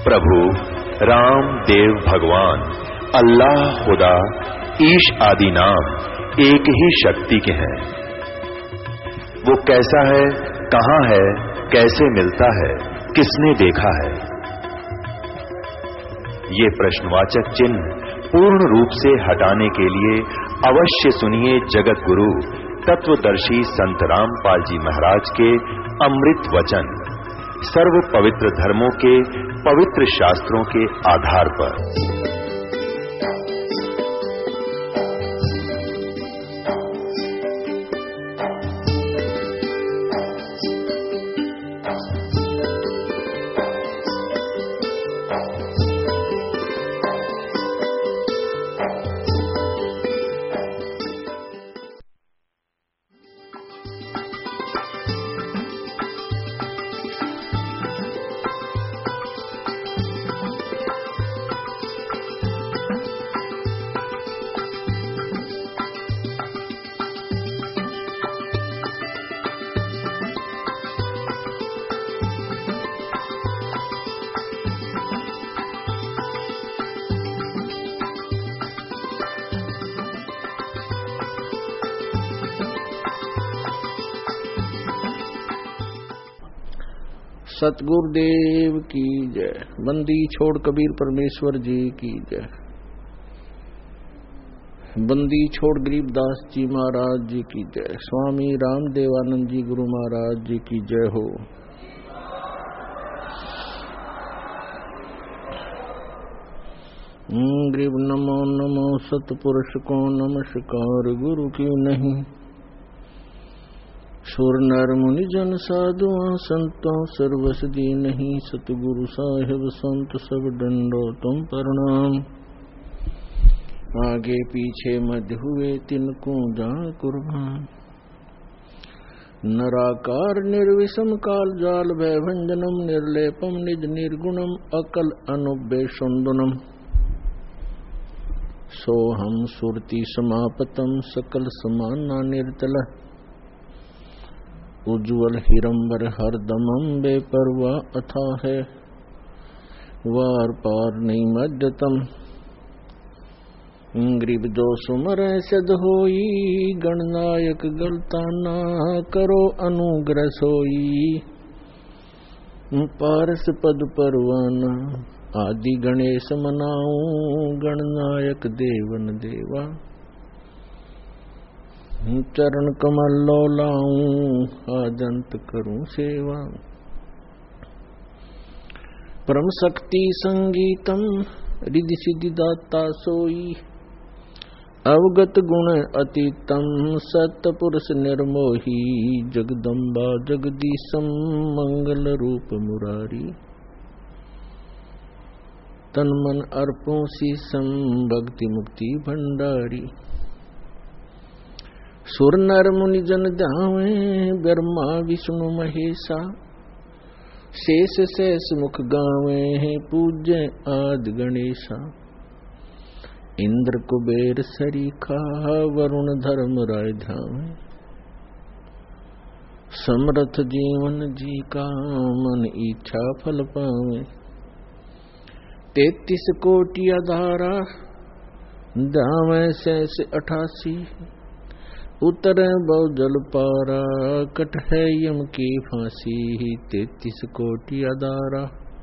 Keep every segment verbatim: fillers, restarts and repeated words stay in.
प्रभु राम देव भगवान अल्लाह खुदा ईश आदि नाम एक ही शक्ति के हैं। वो कैसा है, कहां है, कैसे मिलता है, किसने देखा है? ये प्रश्नवाचक चिन्ह पूर्ण रूप से हटाने के लिए अवश्य सुनिए जगत गुरु तत्वदर्शी संत रामपाल जी महाराज के अमृत वचन, सर्व पवित्र धर्मों के पवित्र शास्त्रों के आधार पर। सतगुरुदेव की जय। बंदी छोड़ कबीर परमेश्वर जी की जय। बंदी छोड़ गरीबदास जी महाराज जी की जय। स्वामी रामदेवानंद जी गुरु महाराज जी की जय हो। गरीब नमो नमो सतपुरुष को नमस्कार गुरु की नहीं। सुर नर मुनि जन साधुआ संतों सर्वसदी नहीं। सतगुरु साहिब संत सब डंडो तुम प्रणाम। आगे पीछे मध्य हुए तिनको जा कुर्बान। नराकार निर्विषम काल जाल भयभंजनम निर्लेपम निज निर्गुणम अकल अनुबेशुंदनम। सोहम सुरति समापतम सकल समाना निर्तल। उज्ज्वल हिरंबर हरदमम बेपरवाह अथा है। वार पार नहीं मध्यतम। गरीब जो सुमर सद होई। गणनायक गलता ना करो अनुग्रह सोई। पारस पद परवाना आदि गणेश मनाऊं। गणनायक देवन देवा चरण कमल लो लाऊं। आदंत करूं सेवा। परम शक्ति संगीतम रिद्धि सिद्धि दाता सोई। अवगत गुण अतीतम सत पुरुष निर्मोही। जगदम्बा जगदीशम मंगल रूप मुरारी। तन मन अर्पों शीसम भक्ति मुक्ति भंडारी। सुर नर मुनि जन ध्यावे ब्रह्मा विष्णु महेशा। शेष शेष मुख गावे पूज्य आदि गणेशा। इंद्र कुबेर सरीखा वरुण धर्म राय ध्यावे। समर्थ जीवन जी का मन इच्छा फल पावे। तैतीस कोटि आधारा ध्यावे शेष अठासी। उतरे बहु जल पारा कट है यम की फांसी। तैतीस कोटि आधारा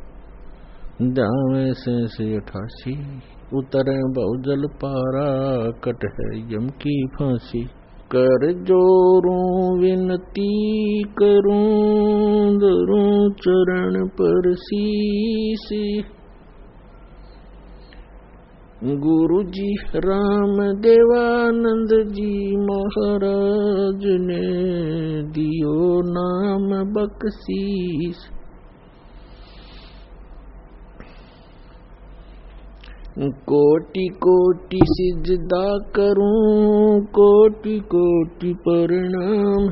दावे से से अठासी। उतरे बहु जल पारा कट है यम की फांसी। कर जोरूं विनती करूं धरूं चरण पर शीश। गुरु जी राम देवानंद जी महाराज ने दियो नाम बख्शीश। कोटि कोटि सिजदा करूं कोटि कोटि प्रणाम।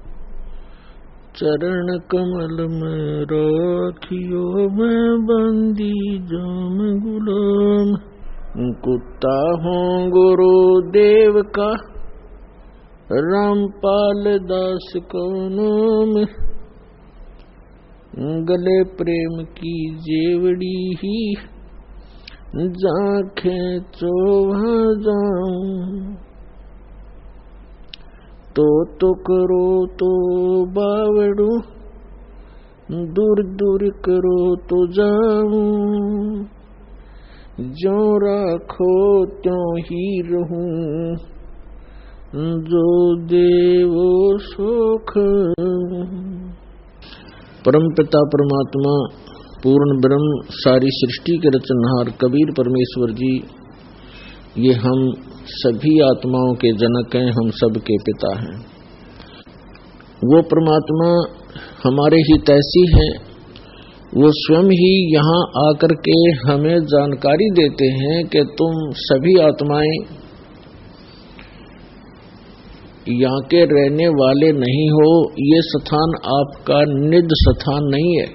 चरण कमल में राखियो मैं बंदी जाम गुलाम। कुत्ता हूँ गुरुदेव का रामपाल दास को नाम। गले प्रेम की जेवड़ी ही जाखे चोभा जाऊं। तो तो करो तो बावड़ू, दूर दूर करो तो जाऊं। जो राखो त्यों ही रहूं, जो देवो सुख। परमपिता परमात्मा पूर्ण ब्रह्म सारी सृष्टि के रचनहार कबीर परमेश्वर जी, ये हम सभी आत्माओं के जनक हैं, हम सब के पिता हैं। वो परमात्मा हमारे हितैषी हैं, वो स्वयं ही यहाँ आकर के हमें जानकारी देते हैं कि तुम सभी आत्माएं यहाँ के रहने वाले नहीं हो। ये स्थान आपका निज स्थान नहीं है।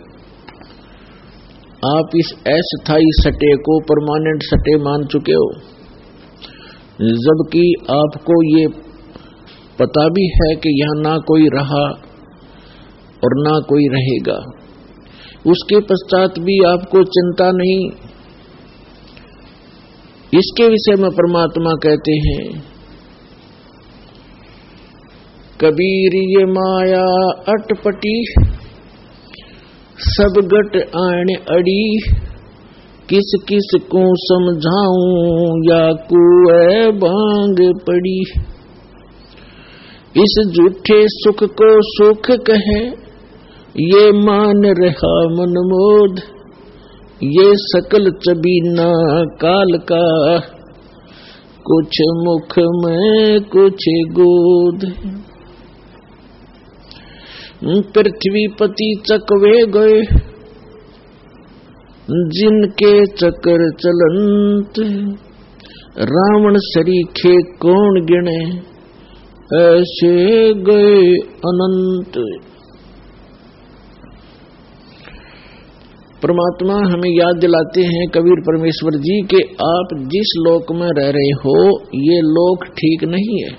आप इस अस्थायी सटे को परमानेंट सटे मान चुके हो, जबकि आपको ये पता भी है कि यहाँ ना कोई रहा और ना कोई रहेगा। उसके पश्चात भी आपको चिंता नहीं। इसके विषय में परमात्मा कहते हैं, कबीर ये माया अटपटी, सब गट आण अड़ी। किस किस को समझाऊं, या कुए बांग पड़ी। इस झूठे सुख को सुख कहे, ये मान रहा मनमोद। ये सकल चबीना काल का, कुछ मुख में कुछ गोद। पृथ्वीपति चकवे गए, जिनके चक्कर चलंत। रावण सरीखे कौन गिने, ऐसे गए अनंत। परमात्मा हमें याद दिलाते हैं कबीर परमेश्वर जी के आप जिस लोक में रह रहे हो, ये लोक ठीक नहीं है।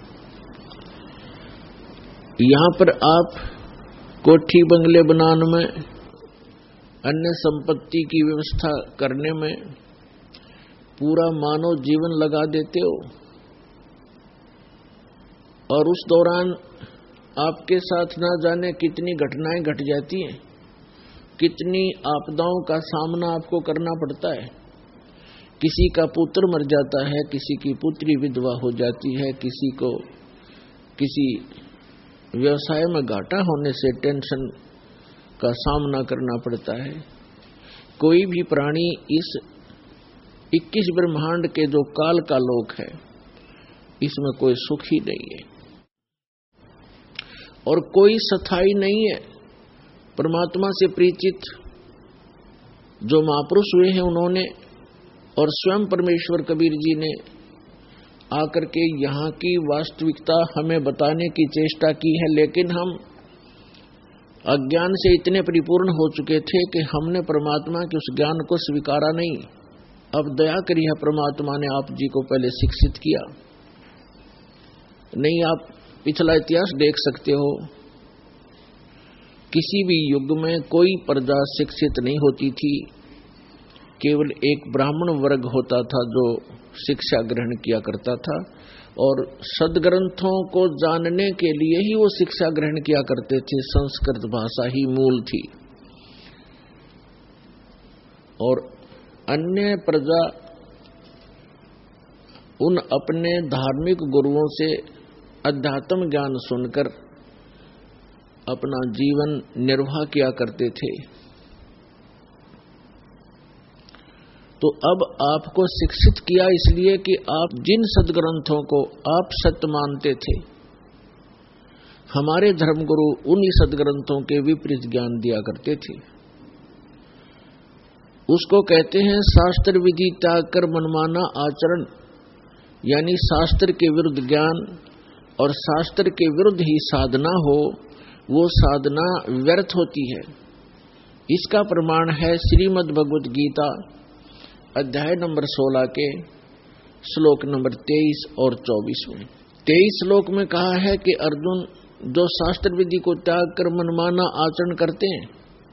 यहाँ पर आप कोठी बंगले बनाने में, अन्य संपत्ति की व्यवस्था करने में पूरा मानव जीवन लगा देते हो, और उस दौरान आपके साथ ना जाने कितनी घटनाएं घट जाती हैं, कितनी आपदाओं का सामना आपको करना पड़ता है। किसी का पुत्र मर जाता है, किसी की पुत्री विधवा हो जाती है, किसी को किसी व्यवसाय में घाटा होने से टेंशन का सामना करना पड़ता है। कोई भी प्राणी इस इक्कीस ब्रह्मांड के जो काल का लोक है, इसमें कोई सुख ही नहीं है और कोई स्थायी नहीं है। परमात्मा से परिचित जो महापुरुष हुए हैं उन्होंने, और स्वयं परमेश्वर कबीर जी ने आकर के यहाँ की वास्तविकता हमें बताने की चेष्टा की है, लेकिन हम अज्ञान से इतने परिपूर्ण हो चुके थे कि हमने परमात्मा के उस ज्ञान को स्वीकारा नहीं। अब दया करी है परमात्मा ने आप जी को पहले शिक्षित किया। नहीं, आप पिछला इतिहास देख सकते हो, किसी भी युग में कोई प्रजा शिक्षित नहीं होती थी, केवल एक ब्राह्मण वर्ग होता था जो शिक्षा ग्रहण किया करता था, और सदग्रंथों को जानने के लिए ही वो शिक्षा ग्रहण किया करते थे। संस्कृत भाषा ही मूल थी, और अन्य प्रजा उन अपने धार्मिक गुरुओं से अध्यात्म ज्ञान सुनकर अपना जीवन निर्वाह किया करते थे। तो अब आपको शिक्षित किया इसलिए कि आप जिन सदग्रंथों को आप सत्य मानते थे, हमारे धर्मगुरु उन्हीं सदग्रंथों के विपरीत ज्ञान दिया करते थे। उसको कहते हैं शास्त्र विधि त्याग कर मनमाना आचरण, यानी शास्त्र के विरुद्ध ज्ञान और शास्त्र के विरुद्ध ही साधना हो, वो साधना व्यर्थ होती है। इसका प्रमाण है श्रीमद् भगवत गीता अध्याय नंबर सोलह के श्लोक नंबर तेईस और चौबीस में। तेईस श्लोक में कहा है कि अर्जुन, जो शास्त्र विधि को त्याग कर मनमाना आचरण करते हैं,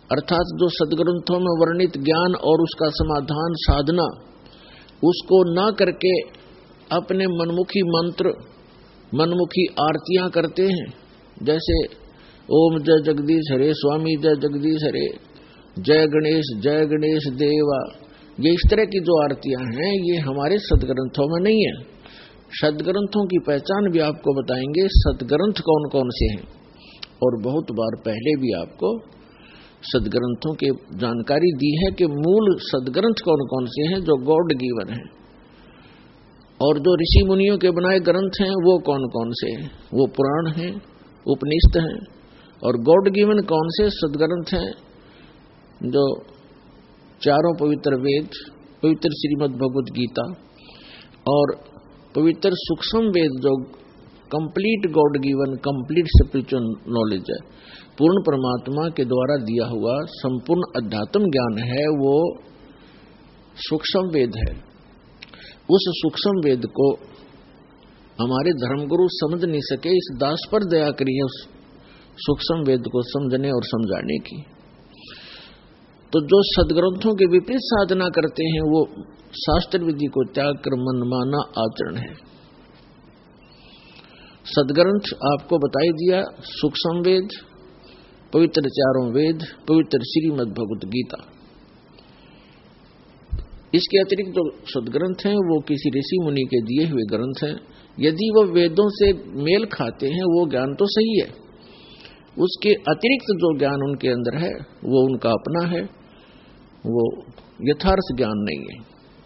अर्थात जो सदग्रंथों में वर्णित ज्ञान और उसका समाधान साधना, उसको ना करके अपने मनमुखी मंत्र, मनमुखी आरतियां करते हैं। जैसे ओम जय जगदीश हरे, स्वामी जय जगदीश हरे, जय गणेश जय गणेश देवा, ये इस तरह की जो आरतियां हैं ये हमारे सदग्रंथों में नहीं है। सदग्रंथों की पहचान भी आपको बताएंगे, सदग्रंथ कौन कौन से हैं। और बहुत बार पहले भी आपको सदग्रंथों की जानकारी दी है कि मूल सदग्रंथ कौन कौन से हैं जो गॉड गिवन हैं, और जो ऋषि मुनियों के बनाए ग्रंथ हैं वो कौन कौन से हैं। वो पुराण हैं, उपनिषद हैं, और गॉड गिवन कौन से सदग्रंथ हैं, जो चारों पवित्र वेद, पवित्र श्रीमद् भगवद गीता और पवित्र सूक्ष्म वेद, जो complete God given complete spiritual knowledge है, पूर्ण परमात्मा के द्वारा दिया हुआ संपूर्ण अध्यात्म ज्ञान है, वो सूक्ष्म वेद है। उस सूक्ष्म वेद को हमारे धर्मगुरु समझ नहीं सके, इस दास पर दया करिए उस सूक्ष्म वेद को समझने और समझाने की। तो जो सदग्रंथों के विपरीत साधना करते हैं वो शास्त्र विधि को त्याग कर मनमाना आचरण है। सदग्रंथ आपको बताई दिया, सूक्ष्म वेद, पवित्र चारों वेद, पवित्र श्रीमद् भगवद गीता। इसके अतिरिक्त जो सदग्रंथ हैं वो किसी ऋषि मुनि के दिए हुए ग्रंथ हैं। यदि वो वेदों से मेल खाते हैं वो ज्ञान तो सही है, उसके अतिरिक्त जो ज्ञान उनके अंदर है वो उनका अपना है, वो यथार्थ ज्ञान नहीं है।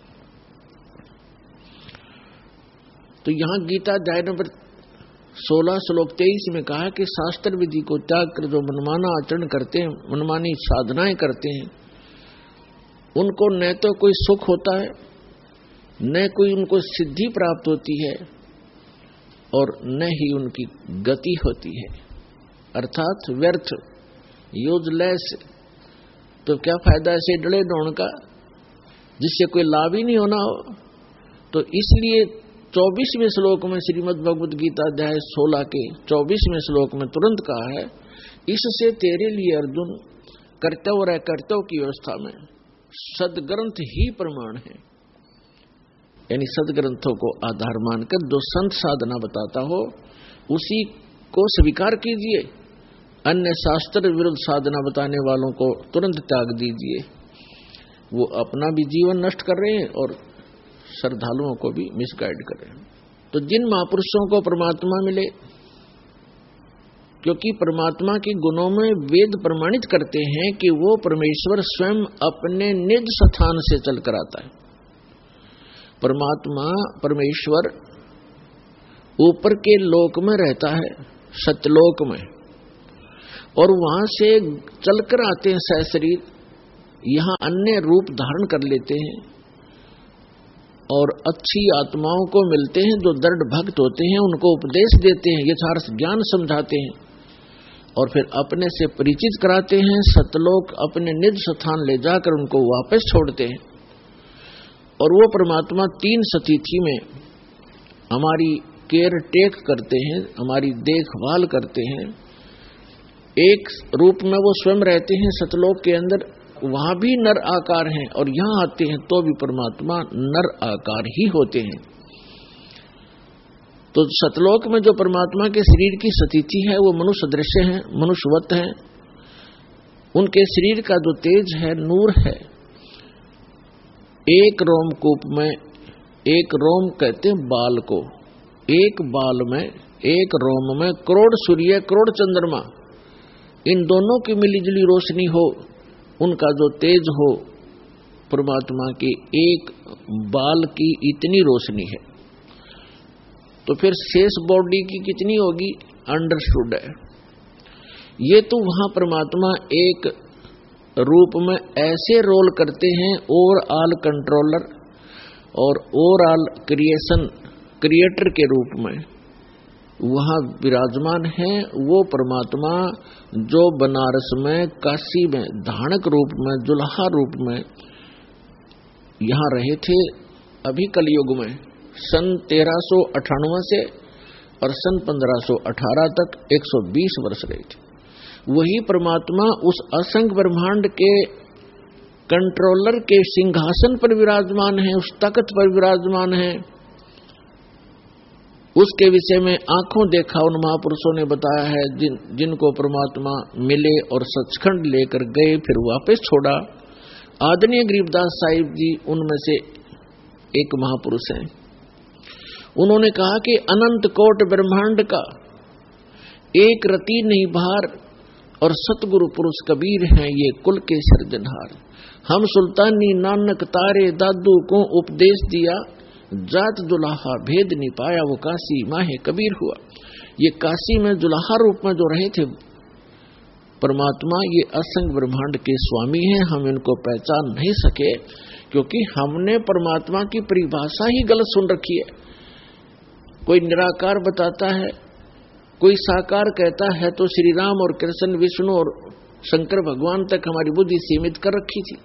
तो यहां गीता अध्याय नंबर सोलह श्लोक तेईस में कहा कि शास्त्र विधि को त्याग कर जो मनमाना आचरण करते हैं, मनमानी साधनाएं करते हैं, उनको न तो कोई सुख होता है, न कोई उनको सिद्धि प्राप्त होती है, और न ही उनकी गति होती है, अर्थात व्यर्थ, यूजलेस। तो क्या फायदा ऐसे डले डोण का जिससे कोई लाभ ही नहीं होना हो। तो इसलिए चौबीसवें श्लोक में श्रीमद् भगवद गीता अध्याय सोलह के चौबीसवें श्लोक में तुरंत कहा है, इससे तेरे लिए अर्जुन कर्तव्य और अकर्तव्य की व्यवस्था में सदग्रंथ ही प्रमाण है। यानी सदग्रंथों को आधार मानकर जो संत साधना बताता हो उसी को स्वीकार कीजिए, अन्य शास्त्र विरुद्ध साधना बताने वालों को तुरंत त्याग दीजिए। वो अपना भी जीवन नष्ट कर रहे हैं और श्रद्धालुओं को भी मिसगाइड कर रहे हैं। तो जिन महापुरुषों को परमात्मा मिले, क्योंकि परमात्मा के गुणों में वेद प्रमाणित करते हैं कि वो परमेश्वर स्वयं अपने निज स्थान से चलकर आता है। परमात्मा परमेश्वर ऊपर के लोक में रहता है, सत्यलोक में, और वहां से चलकर आते हैं सहशरीर, यहां अन्य रूप धारण कर लेते हैं और अच्छी आत्माओं को मिलते हैं जो दृढ़ भक्त होते हैं, उनको उपदेश देते हैं, यथार्थ ज्ञान समझाते हैं और फिर अपने से परिचित कराते हैं। सतलोक अपने निज स्थान ले जाकर उनको वापस छोड़ते हैं। और वो परमात्मा तीन सतिथि में हमारी केयर टेक करते हैं, हमारी देखभाल करते हैं। एक रूप में वो स्वयं रहते हैं सतलोक के अंदर, वहां भी नर आकार हैं, और यहां आते हैं तो भी परमात्मा नर आकार ही होते हैं। तो सतलोक में जो परमात्मा के शरीर की स्थिति है वो मनुष्य दृश्य है, मनुष्यवत है। उनके शरीर का जो तेज है नूर है। एक रोमकूप में, एक रोम कहते हैं बाल को, एक बाल में, एक रोम में करोड़ सूर्य करोड़ चंद्रमा, इन दोनों की मिलीजुली रोशनी हो, उनका जो तेज हो, परमात्मा की एक बाल की इतनी रोशनी है, तो फिर शेष बॉडी की कितनी होगी, अंडरस्टूड है। ये तो वहां परमात्मा एक रूप में ऐसे रोल करते हैं, ओवरऑल कंट्रोलर और ओवरऑल क्रिएशन क्रिएटर के रूप में वहां विराजमान है। वो परमात्मा जो बनारस में, काशी में धानक रूप में, जुल्हा रूप में यहां रहे थे अभी कलयुग में सन तेरह सौ अठानवे से और सन पंद्रह सौ अठारह तक एक सौ बीस वर्ष रहे थे। वही परमात्मा उस असंख्य ब्रह्मांड के कंट्रोलर के सिंहासन पर विराजमान है, उस तख्त पर विराजमान है। उसके विषय में आंखों देखा उन महापुरुषों ने बताया है, जिन जिनको परमात्मा मिले और सचखंड लेकर गए, फिर वापस छोड़ा। आदरणीय गरीबदास साहिब जी उनमें से एक महापुरुष हैं। उन्होंने कहा कि अनंत कोट ब्रह्मांड का एक रति नहीं भार, और सतगुरु पुरुष कबीर हैं ये कुल के सर्जनहार। हम सुल्तानी नानक तारे दादू को उपदेश दिया, जात दुल्हा भेद नहीं पाया वो काशी माहे कबीर हुआ। ये काशी में दुल्हा रूप में जो रहे थे परमात्मा, ये असंख्य ब्रह्मांड के स्वामी हैं। हम इनको पहचान नहीं सके क्योंकि हमने परमात्मा की परिभाषा ही गलत सुन रखी है। कोई निराकार बताता है, कोई साकार कहता है, तो श्री राम और कृष्ण, विष्णु और शंकर भगवान तक हमारी बुद्धि सीमित कर रखी थी।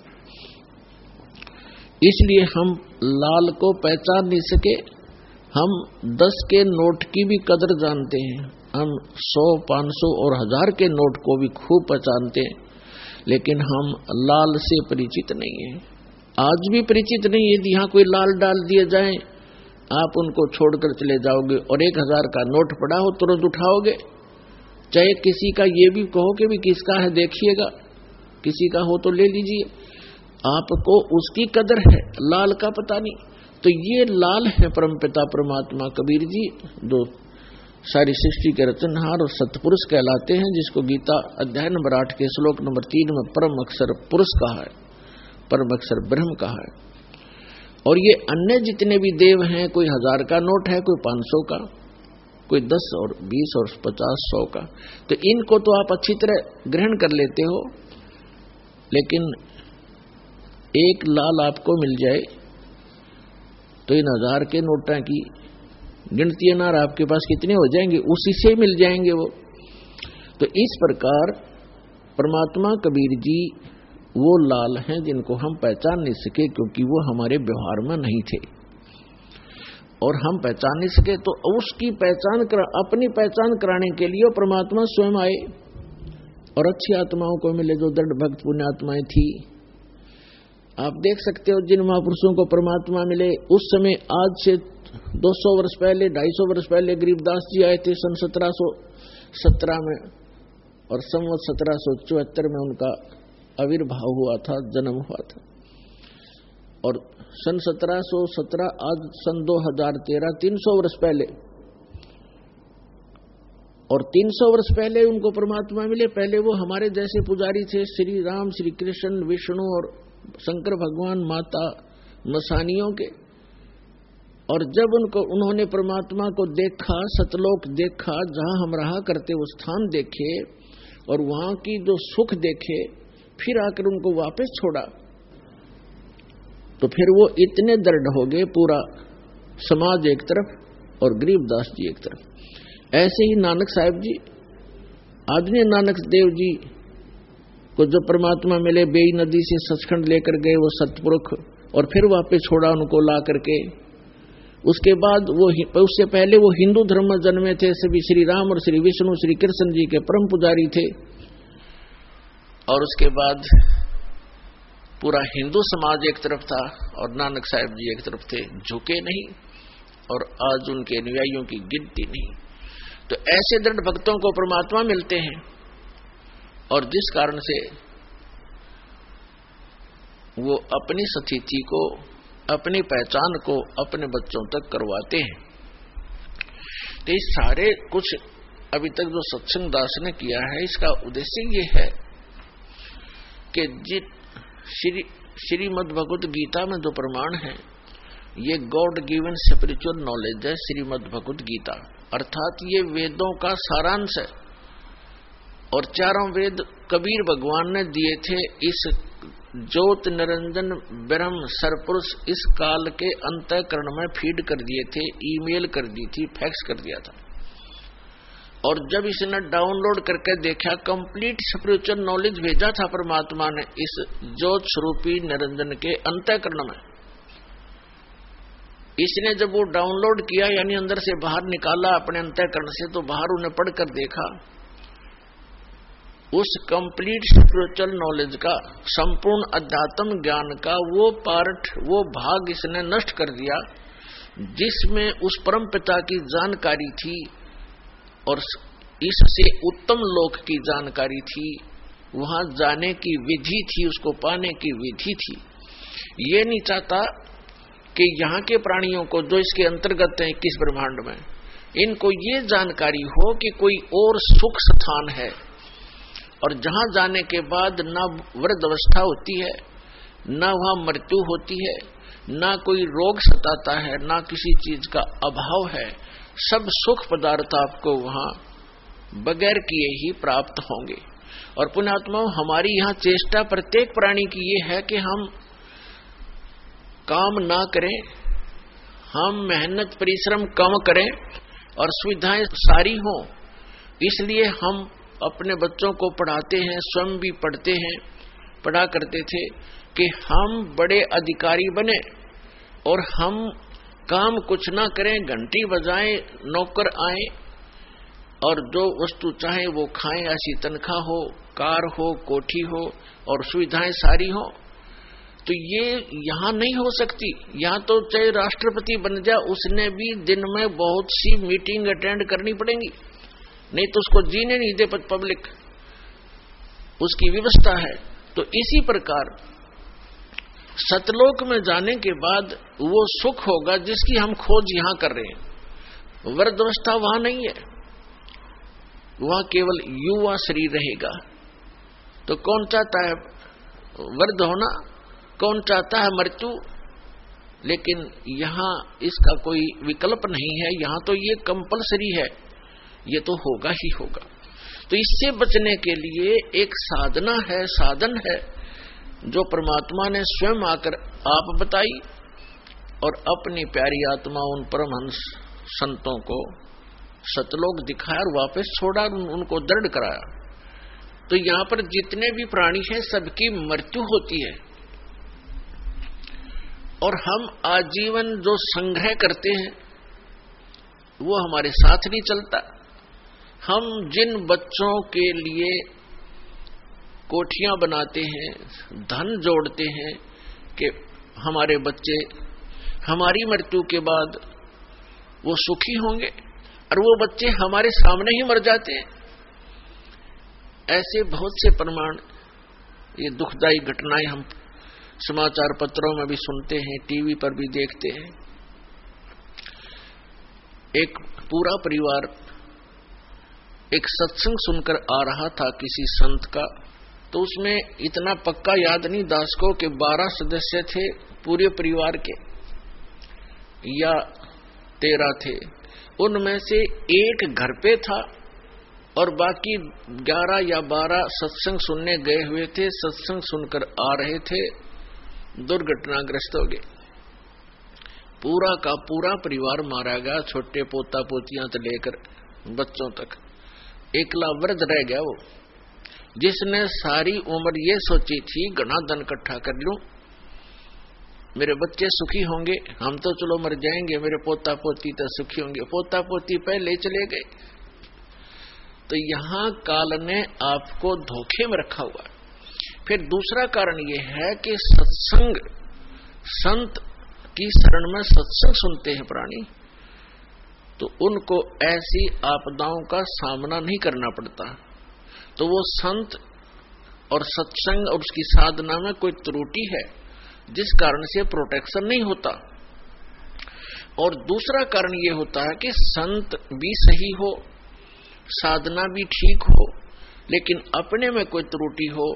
इसलिए हम लाल को पहचान नहीं सके। हम दस के नोट की भी कदर जानते हैं, हम सौ, पांच सौ और हजार के नोट को भी खूब पहचानते हैं, लेकिन हम लाल से परिचित नहीं हैं। आज भी परिचित नहीं है। यदि यहाँ कोई लाल डाल दिए जाए, आप उनको छोड़कर चले जाओगे, और एक हजार का नोट पड़ा हो तुरंत उठाओगे। चाहे किसी का ये भी कहो कि भी किसका है देखिएगा, किसी का हो तो ले लीजिए, आपको उसकी कदर है, लाल का पता नहीं। तो ये लाल है परमपिता परमात्मा कबीर जी, जो सारी सृष्टि के रचनहार और सतपुरुष कहलाते हैं, जिसको गीता अध्याय नंबर आठ के श्लोक नंबर तीन में परम अक्षर पुरुष कहा है, परम अक्षर ब्रह्म कहा है। और ये अन्य जितने भी देव हैं, कोई हजार का नोट है, कोई पांच सौ का, कोई दस और बीस और पचास सौ का, तो इनको तो आप अच्छी तरह ग्रहण कर लेते हो। लेकिन एक लाल आपको मिल जाए तो इन हजार के नोटा की गिनती अनार आपके पास कितने हो जाएंगे, उसी से मिल जाएंगे वो। तो इस प्रकार परमात्मा कबीर जी वो लाल हैं जिनको हम पहचान नहीं सके, क्योंकि वो हमारे व्यवहार में नहीं थे और हम पहचान नहीं सके। तो उसकी पहचान कर, अपनी पहचान कराने के लिए परमात्मा स्वयं आए और अच्छी आत्माओं को मिले, जो दृढ़ भक्त पुण्य आत्माएं थी। आप देख सकते हो जिन महापुरुषों को परमात्मा मिले, उस समय आज से दो सौ वर्ष पहले, ढाई सौ वर्ष पहले गरीबदास जी आए थे सन सत्रह सौ सत्रह में, और संवत सत्रह सौ चौहत्तर में उनका आविर्भाव हुआ था, जन्म हुआ था। और सन सत्रह सौ सत्रह आज सन दो हजार तेरह, तीन सौ वर्ष पहले, और तीन सौ वर्ष पहले उनको परमात्मा मिले। पहले वो हमारे जैसे पुजारी थे, श्री राम, श्री कृष्ण, विष्णु और शंकर भगवान, माता मसानियों के। और जब उनको उन्होंने परमात्मा को देखा, सतलोक देखा, जहां हम रहा करते वो स्थान देखे और वहां की जो सुख देखे, फिर आकर उनको वापस छोड़ा, तो फिर वो इतने दृढ़ हो गए, पूरा समाज एक तरफ और गरीबदास जी एक तरफ। ऐसे ही नानक साहिब जी, आदरणीय नानक देव जी को जो परमात्मा मिले, बेई नदी से सचखंड लेकर गए वो सतपुरुष, और फिर वापस छोड़ा उनको ला करके। उसके बाद वो, उससे पहले वो हिंदू धर्म में जन्मे थे, सभी श्री राम और श्री विष्णु, श्री कृष्ण जी के परम पुजारी थे। और उसके बाद पूरा हिंदू समाज एक तरफ था और नानक साहिब जी एक तरफ थे, झुके नहीं, और आज उनके अनुयायियों की गिनती नहीं। तो ऐसे दृढ़ भक्तों को परमात्मा मिलते हैं, और जिस कारण से वो अपनी स्थिति को, अपनी पहचान को अपने बच्चों तक करवाते हैं। तो ये सारे कुछ अभी तक जो सत्संग दास ने किया है, इसका उद्देश्य ये है कि जित श्री श्रीमद् भगवत गीता में जो प्रमाण है, ये गॉड गिवन स्पिरिचुअल नॉलेज है। श्रीमद् भगवत गीता अर्थात ये वेदों का सारांश है, और चारों वेद कबीर भगवान ने दिए थे इस ज्योत निरंजन ब्रह्म सरपुरुष इस काल के अंतःकरण में फीड कर दिए थे, ईमेल कर दी थी, फैक्स कर दिया था। और जब इसने डाउनलोड करके देखा, कंप्लीट स्पिरिचुअल नॉलेज भेजा था परमात्मा ने इस ज्योत स्वरूपी निरंजन के अंतःकरण में। इसने जब वो डाउनलोड किया, यानी अंदर से बाहर निकाला अपने अंतःकरण से, तो बाहर उन्हें पढ़कर देखा उस कंप्लीट स्पिरिचुअल नॉलेज का, संपूर्ण अध्यात्म ज्ञान का वो पार्ट, वो भाग इसने नष्ट कर दिया जिसमें उस परम पिता की जानकारी थी और इससे उत्तम लोक की जानकारी थी, वहां जाने की विधि थी, उसको पाने की विधि थी। ये नहीं चाहता कि यहाँ के प्राणियों को जो इसके अंतर्गत है इक्कीस ब्रह्मांड में, इनको ये जानकारी हो कि कोई और सुख स्थान है और जहां जाने के बाद ना वृद्ध अवस्था होती है, ना वहां मृत्यु होती है, ना कोई रोग सताता है, ना किसी चीज का अभाव है। सब सुख पदार्थ आपको वहां बगैर किए ही प्राप्त होंगे। और पुण्यात्माओं, हमारी यहाँ चेष्टा प्रत्येक प्राणी की ये है कि हम काम ना करें, हम मेहनत परिश्रम कम करें और सुविधाएं सारी हों। इसलिए हम अपने बच्चों को पढ़ाते हैं, स्वयं भी पढ़ते हैं, पढ़ा करते थे कि हम बड़े अधिकारी बने और हम काम कुछ ना करें, घंटी बजाएं, नौकर आए और जो वस्तु चाहे वो खाएं, ऐसी तनख्वाह हो, कार हो, कोठी हो और सुविधाएं सारी हो। तो ये यहाँ नहीं हो सकती। यहाँ तो चाहे राष्ट्रपति बन जाए, उसने भी दिन में बहुत सी मीटिंग अटेंड करनी पड़ेगी, नहीं तो उसको जीने नहीं दे पब्लिक, उसकी व्यवस्था है। तो इसी प्रकार सतलोक में जाने के बाद वो सुख होगा जिसकी हम खोज यहाँ कर रहे हैं। वृद्धावस्था वहां नहीं है, वहां केवल युवा शरीर रहेगा। तो कौन चाहता है वृद्ध होना, कौन चाहता है मृत्यु? लेकिन यहाँ इसका कोई विकल्प नहीं है, यहाँ तो ये कंपलसरी है, ये तो होगा ही होगा। तो इससे बचने के लिए एक साधना है, साधन है जो परमात्मा ने स्वयं आकर आप बताई और अपनी प्यारी आत्मा उन परमहंस संतों को सतलोक दिखाया और वापस छोड़ा, उनको दृढ़ कराया। तो यहाँ पर जितने भी प्राणी हैं सबकी मृत्यु होती है और हम आजीवन जो संग्रह करते हैं वो हमारे साथ नहीं चलता। हम जिन बच्चों के लिए कोठियां बनाते हैं, धन जोड़ते हैं कि हमारे बच्चे हमारी मृत्यु के बाद वो सुखी होंगे, और वो बच्चे हमारे सामने ही मर जाते हैं। ऐसे बहुत से प्रमाण, ये दुखदायी घटनाएं हम समाचार पत्रों में भी सुनते हैं, टीवी पर भी देखते हैं। एक पूरा परिवार एक सत्संग सुनकर आ रहा था किसी संत का, तो उसमें इतना पक्का याद नहीं दास को कि बारह सदस्य थे पूरे परिवार के या तेरह थे, उनमें से एक घर पे था और बाकी ग्यारह या बारह सत्संग सुनने गए हुए थे। सत्संग सुनकर आ रहे थे, दुर्घटनाग्रस्त हो गए, पूरा का पूरा परिवार मारा गया, छोटे पोता पोतियां से लेकर बच्चों तक। एकला वृद्ध रह गया वो, जिसने सारी उम्र ये सोची थी घना धन इकट्ठा कर लूं, मेरे बच्चे सुखी होंगे, हम तो चलो मर जाएंगे, मेरे पोता पोती तो सुखी होंगे। पोता पोती पहले चले गए। तो यहाँ काल ने आपको धोखे में रखा हुआ है। फिर दूसरा कारण ये है कि सत्संग, संत की शरण में सत्संग सुनते हैं प्राणी, तो उनको ऐसी आपदाओं का सामना नहीं करना पड़ता। तो वो संत और सत्संग और उसकी साधना में कोई त्रुटि है जिस कारण से प्रोटेक्शन नहीं होता। और दूसरा कारण ये होता है कि संत भी सही हो, साधना भी ठीक हो, लेकिन अपने में कोई त्रुटि हो,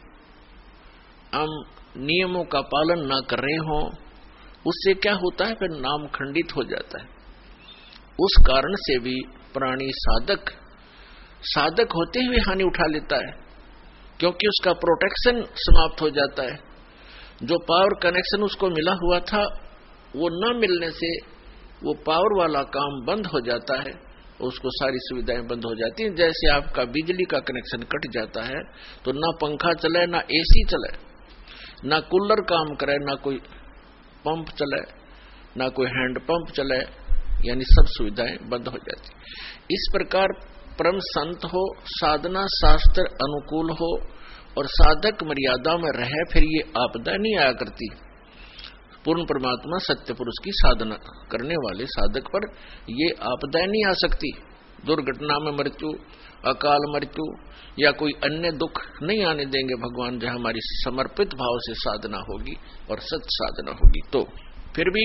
हम नियमों का पालन ना कर रहे हो, उससे क्या होता है, फिर नाम खंडित हो जाता है। उस कारण से भी प्राणी साधक साधक होते हुए हानि उठा लेता है, क्योंकि उसका प्रोटेक्शन समाप्त हो जाता है। जो पावर कनेक्शन उसको मिला हुआ था वो न मिलने से वो पावर वाला काम बंद हो जाता है, उसको सारी सुविधाएं बंद हो जाती हैं। जैसे आपका बिजली का कनेक्शन कट जाता है तो ना पंखा चले, ना एसी चले, ना कूलर काम करे, ना कोई पंप चले, ना कोई हैंड पंप चले, यानी सब सुविधाएं बंद हो जाती। इस प्रकार परम संत हो, साधना शास्त्र अनुकूल हो और साधक मर्यादा में रहे, फिर ये आपदा नहीं आया करती। पूर्ण परमात्मा सत्य पुरुष की साधना करने वाले साधक पर ये आपदा नहीं आ सकती। दुर्घटना में मृत्यु, अकाल मृत्यु या कोई अन्य दुख नहीं आने देंगे भगवान, जहां हमारी समर्पित भाव से साधना होगी और सत्य साधना होगी। तो फिर भी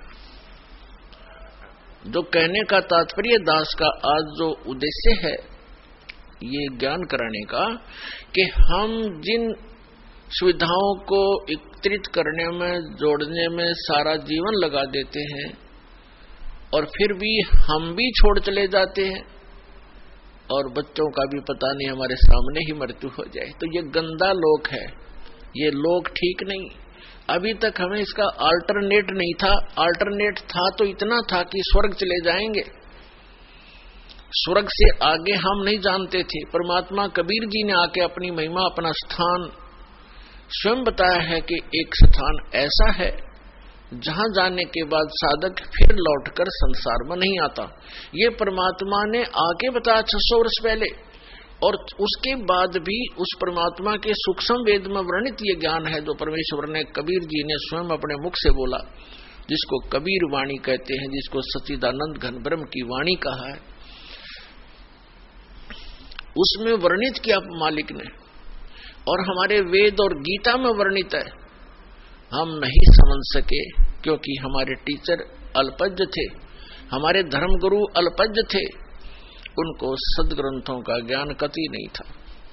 जो कहने का तात्पर्य दास का आज जो उद्देश्य है ये ज्ञान कराने का, कि हम जिन सुविधाओं को एकत्रित करने में, जोड़ने में सारा जीवन लगा देते हैं और फिर भी हम भी छोड़ चले जाते हैं और बच्चों का भी पता नहीं हमारे सामने ही मृत्यु हो जाए, तो ये गंदा लोक है, ये लोक ठीक नहीं। अभी तक हमें इसका अल्टरनेट नहीं था। अल्टरनेट था तो इतना था कि स्वर्ग चले जाएंगे, स्वर्ग से आगे हम नहीं जानते थे। परमात्मा कबीर जी ने आके अपनी महिमा, अपना स्थान स्वयं बताया है कि एक स्थान ऐसा है जहां जाने के बाद साधक फिर लौटकर संसार में नहीं आता। ये परमात्मा ने आके बताया छह सौ वर्ष पहले, और उसके बाद भी उस परमात्मा के सूक्ष्म वेद में वर्णित ये ज्ञान है जो परमेश्वर ने, कबीर जी ने स्वयं अपने मुख से बोला, जिसको कबीर वाणी कहते हैं, जिसको सच्चिदानंद घन ब्रह्म की वाणी कहा है। उसमें वर्णित किया मालिक ने, और हमारे वेद और गीता में वर्णित है। हम नहीं समझ सके क्योंकि हमारे टीचर अल्पज्ञ थे, हमारे धर्मगुरु अल्पज्ञ थे, उनको सदग्रंथों का ज्ञान कतई नहीं था।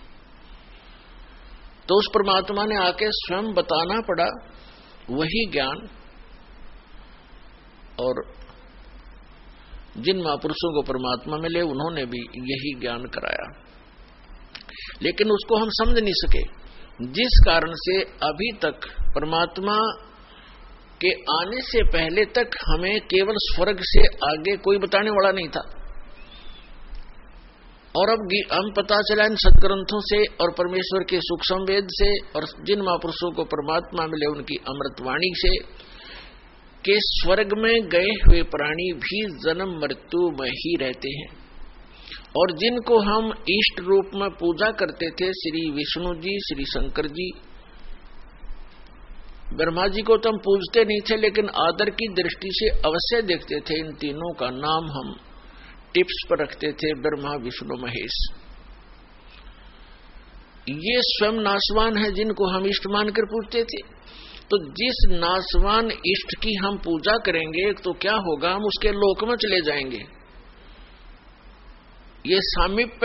तो उस परमात्मा ने आके स्वयं बताना पड़ा वही ज्ञान, और जिन महापुरुषों को परमात्मा मिले उन्होंने भी यही ज्ञान कराया, लेकिन उसको हम समझ नहीं सके, जिस कारण से अभी तक परमात्मा के आने से पहले तक हमें केवल स्वर्ग से आगे कोई बताने वाला नहीं था। और अब हम पता चला इन सदग्रंथों से और परमेश्वर के सूक्ष्म वेद से और जिन महापुरुषों को परमात्मा मिले उनकी अमृतवाणी से, के स्वर्ग में गए हुए प्राणी भी जन्म मृत्यु में ही रहते हैं। और जिनको हम इष्ट रूप में पूजा करते थे, श्री विष्णु जी, श्री शंकर जी, ब्रह्मा जी को तो हम पूजते नहीं थे, लेकिन आदर की दृष्टि से अवश्य देखते थे। इन तीनों का नाम हम टिप्स पर रखते थे, ब्रह्मा विष्णु महेश। ये स्वयं नाशवान है जिनको हम इष्ट मानकर पूजते थे। तो जिस नाशवान इष्ट की हम पूजा करेंगे तो क्या होगा, हम उसके लोक में चले जाएंगे। ये सामीप्य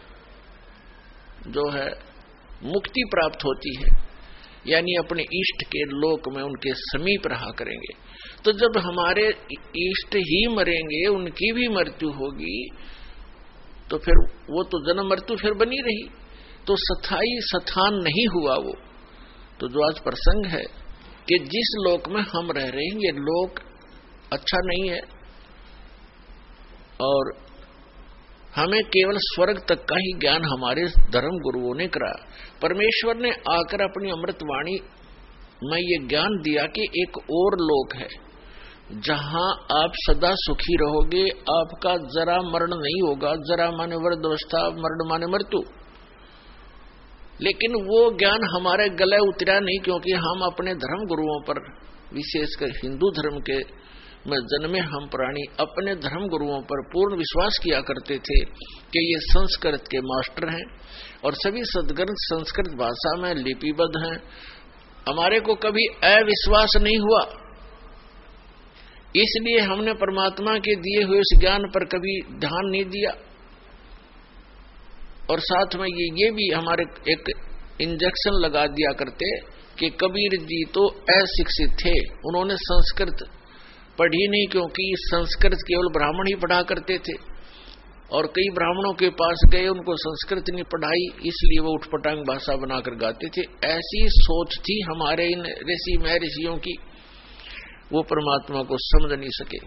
जो है मुक्ति प्राप्त होती है, यानी अपने इष्ट के लोक में उनके समीप रहा करेंगे। तो जब हमारे इष्ट ही मरेंगे, उनकी भी मृत्यु होगी, तो फिर वो तो जन्म मृत्यु फिर बनी रही, तो स्थायी स्थान नहीं हुआ वो। तो जो आज प्रसंग है कि जिस लोक में हम रह रहे हैं ये लोक अच्छा नहीं है, और हमें केवल स्वर्ग तक का ही ज्ञान हमारे धर्म गुरुओं ने कराया। परमेश्वर ने आकर अपनी अमृत वाणी में ये ज्ञान दिया कि एक और लोक है जहां आप सदा सुखी रहोगे, आपका जरा मरण नहीं होगा। जरा माने वृद्धावस्था, मरण माने मृत्यु। लेकिन वो ज्ञान हमारे गले उतरा नहीं, क्योंकि हम अपने धर्म गुरुओं पर, विशेषकर हिंदू धर्म के में जन्मे हम प्राणी, अपने धर्म गुरुओं पर पूर्ण विश्वास किया करते थे कि ये संस्कृत के मास्टर हैं और सभी सदग्रंथ संस्कृत भाषा में लिपिबद्ध हैं। हमारे को कभी अविश्वास नहीं हुआ, इसलिए हमने परमात्मा के दिए हुए उस ज्ञान पर कभी ध्यान नहीं दिया। और साथ में ये ये भी हमारे एक इंजेक्शन लगा दिया करते कि कबीर जी तो अशिक्षित थे, उन्होंने संस्कृत पढ़ी नहीं, क्योंकि संस्कृत केवल ब्राह्मण ही पढ़ा करते थे और कई ब्राह्मणों के पास गए, उनको संस्कृत नहीं पढ़ाई, इसलिए वो उठपटांग भाषा बनाकर गाते थे। ऐसी सोच थी हमारे इन ऋषि महर्षियों की, वो परमात्मा को समझ नहीं सके।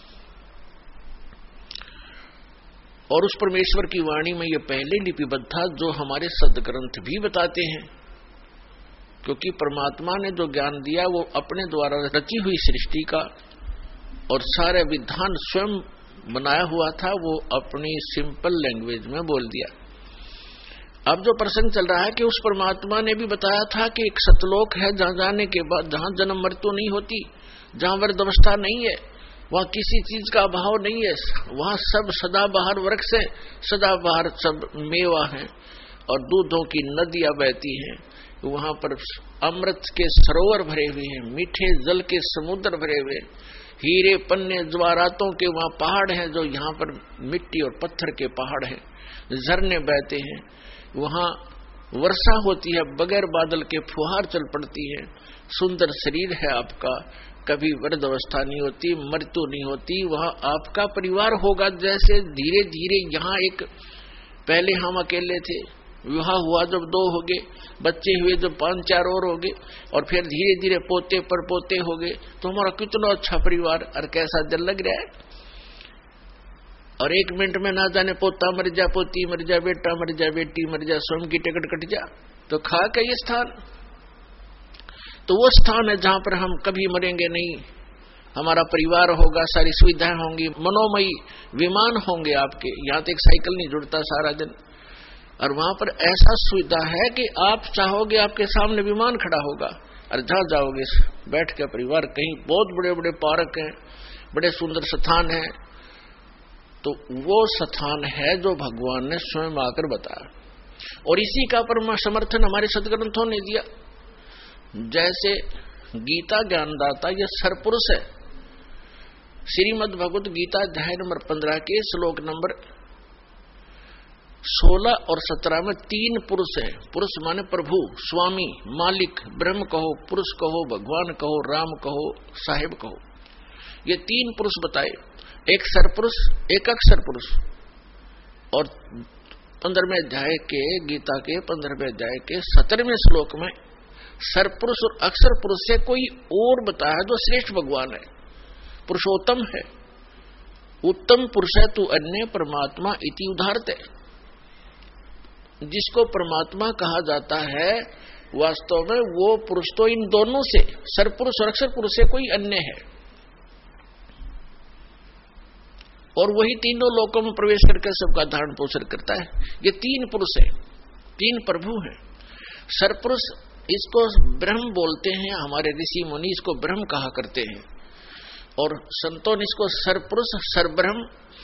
और उस परमेश्वर की वाणी में ये पहले लिपिबद्ध था, जो हमारे सदग्रंथ भी बताते हैं, क्योंकि परमात्मा ने जो ज्ञान दिया वो अपने द्वारा रची हुई सृष्टि का और सारे विधान स्वयं बनाया हुआ था वो अपनी सिंपल लैंग्वेज में बोल दिया। अब जो प्रसंग चल रहा है कि उस परमात्मा ने भी बताया था कि एक सतलोक है जहां जाने के बाद, जहां जन्म मृत्यु नहीं होती, जहां वृद्ध अवस्था नहीं है, वहां किसी चीज का अभाव नहीं है, वहां सब सदाबहार वृक्ष है, सदाबहार सब मेवा है और दूधों की नदियां बहती हैं, वहां पर अमृत के सरोवर भरे हुए हैं, मीठे जल के समुद्र भरे हुए, हीरे पन्ने ज्वारातों के वहां पहाड़ हैं जो यहाँ पर मिट्टी और पत्थर के पहाड़ हैं, झरने बहते हैं, वहां वर्षा होती है, बगैर बादल के फुहार चल पड़ती है, सुंदर शरीर है आपका, कभी वृद्ध अवस्था नहीं होती, मृत्यु नहीं होती, वहां आपका परिवार होगा। जैसे धीरे धीरे यहाँ एक पहले हम अकेले थे, विवाह हुआ जब दो हो गए, बच्चे हुए जब पांच चार और हो गए, और फिर धीरे धीरे पोते पर पोते हो गए, तो हमारा कितना अच्छा परिवार और कैसा दिल लग रहा है। और एक मिनट में ना जाने पोता मर जा, पोती मर जा, बेटा मर जा, बेटी मर जा, स्वयं की टिकट कट जा, तो खा का ये स्थान, तो वो स्थान है जहां पर हम कभी मरेंगे नहीं, हमारा परिवार होगा, सारी सुविधाएं होंगी, मनोमयी विमान होंगे आपके, यहाँ तो एक साइकिल नहीं जुड़ता सारा दिन, और वहां पर ऐसा सुविधा है कि आप चाहोगे आपके सामने विमान खड़ा होगा, और जहां जाओगे बैठ के परिवार, कहीं बहुत बड़े बड़े पार्क हैं, बड़े सुंदर स्थान है, तो वो स्थान है जो भगवान ने स्वयं आकर बताया, और इसी का परम समर्थन हमारे सदग्रंथों ने दिया। जैसे गीता ज्ञानदाता यह सरपुरुष है, श्रीमद् भगवत गीता अध्याय नंबर पंद्रह के श्लोक नंबर सोलह और सत्रह में तीन पुरुष है। पुरुष माने प्रभु, स्वामी, मालिक, ब्रह्म कहो, पुरुष कहो, भगवान कहो, राम कहो, साहिब कहो, ये तीन पुरुष बताए, एक सरपुरुष, एक अक्षर पुरुष। और पंद्रहवें अध्याय के गीता के पंद्रहवें अध्याय के सत्रहवें श्लोक में सरपुरुष और अक्षर पुरुष से कोई और बताया जो श्रेष्ठ भगवान है, पुरुषोत्तम है, उत्तम पुरुष है तू अन्य परमात्मा इति उदाहरते। जिसको परमात्मा कहा जाता है वास्तव में वो पुरुष तो इन दोनों से, सरपुरुष और अक्षर पुरुष से कोई अन्य है, और वही तीनों लोकों में प्रवेश करके सबका धारण पोषण करता है। ये तीन पुरुष है, तीन प्रभु है। सरपुरुष इसको ब्रह्म बोलते हैं, हमारे ऋषि मुनि इसको ब्रह्म कहा करते हैं, और संतों ने इसको सरपुरुष, सरब्रह्म,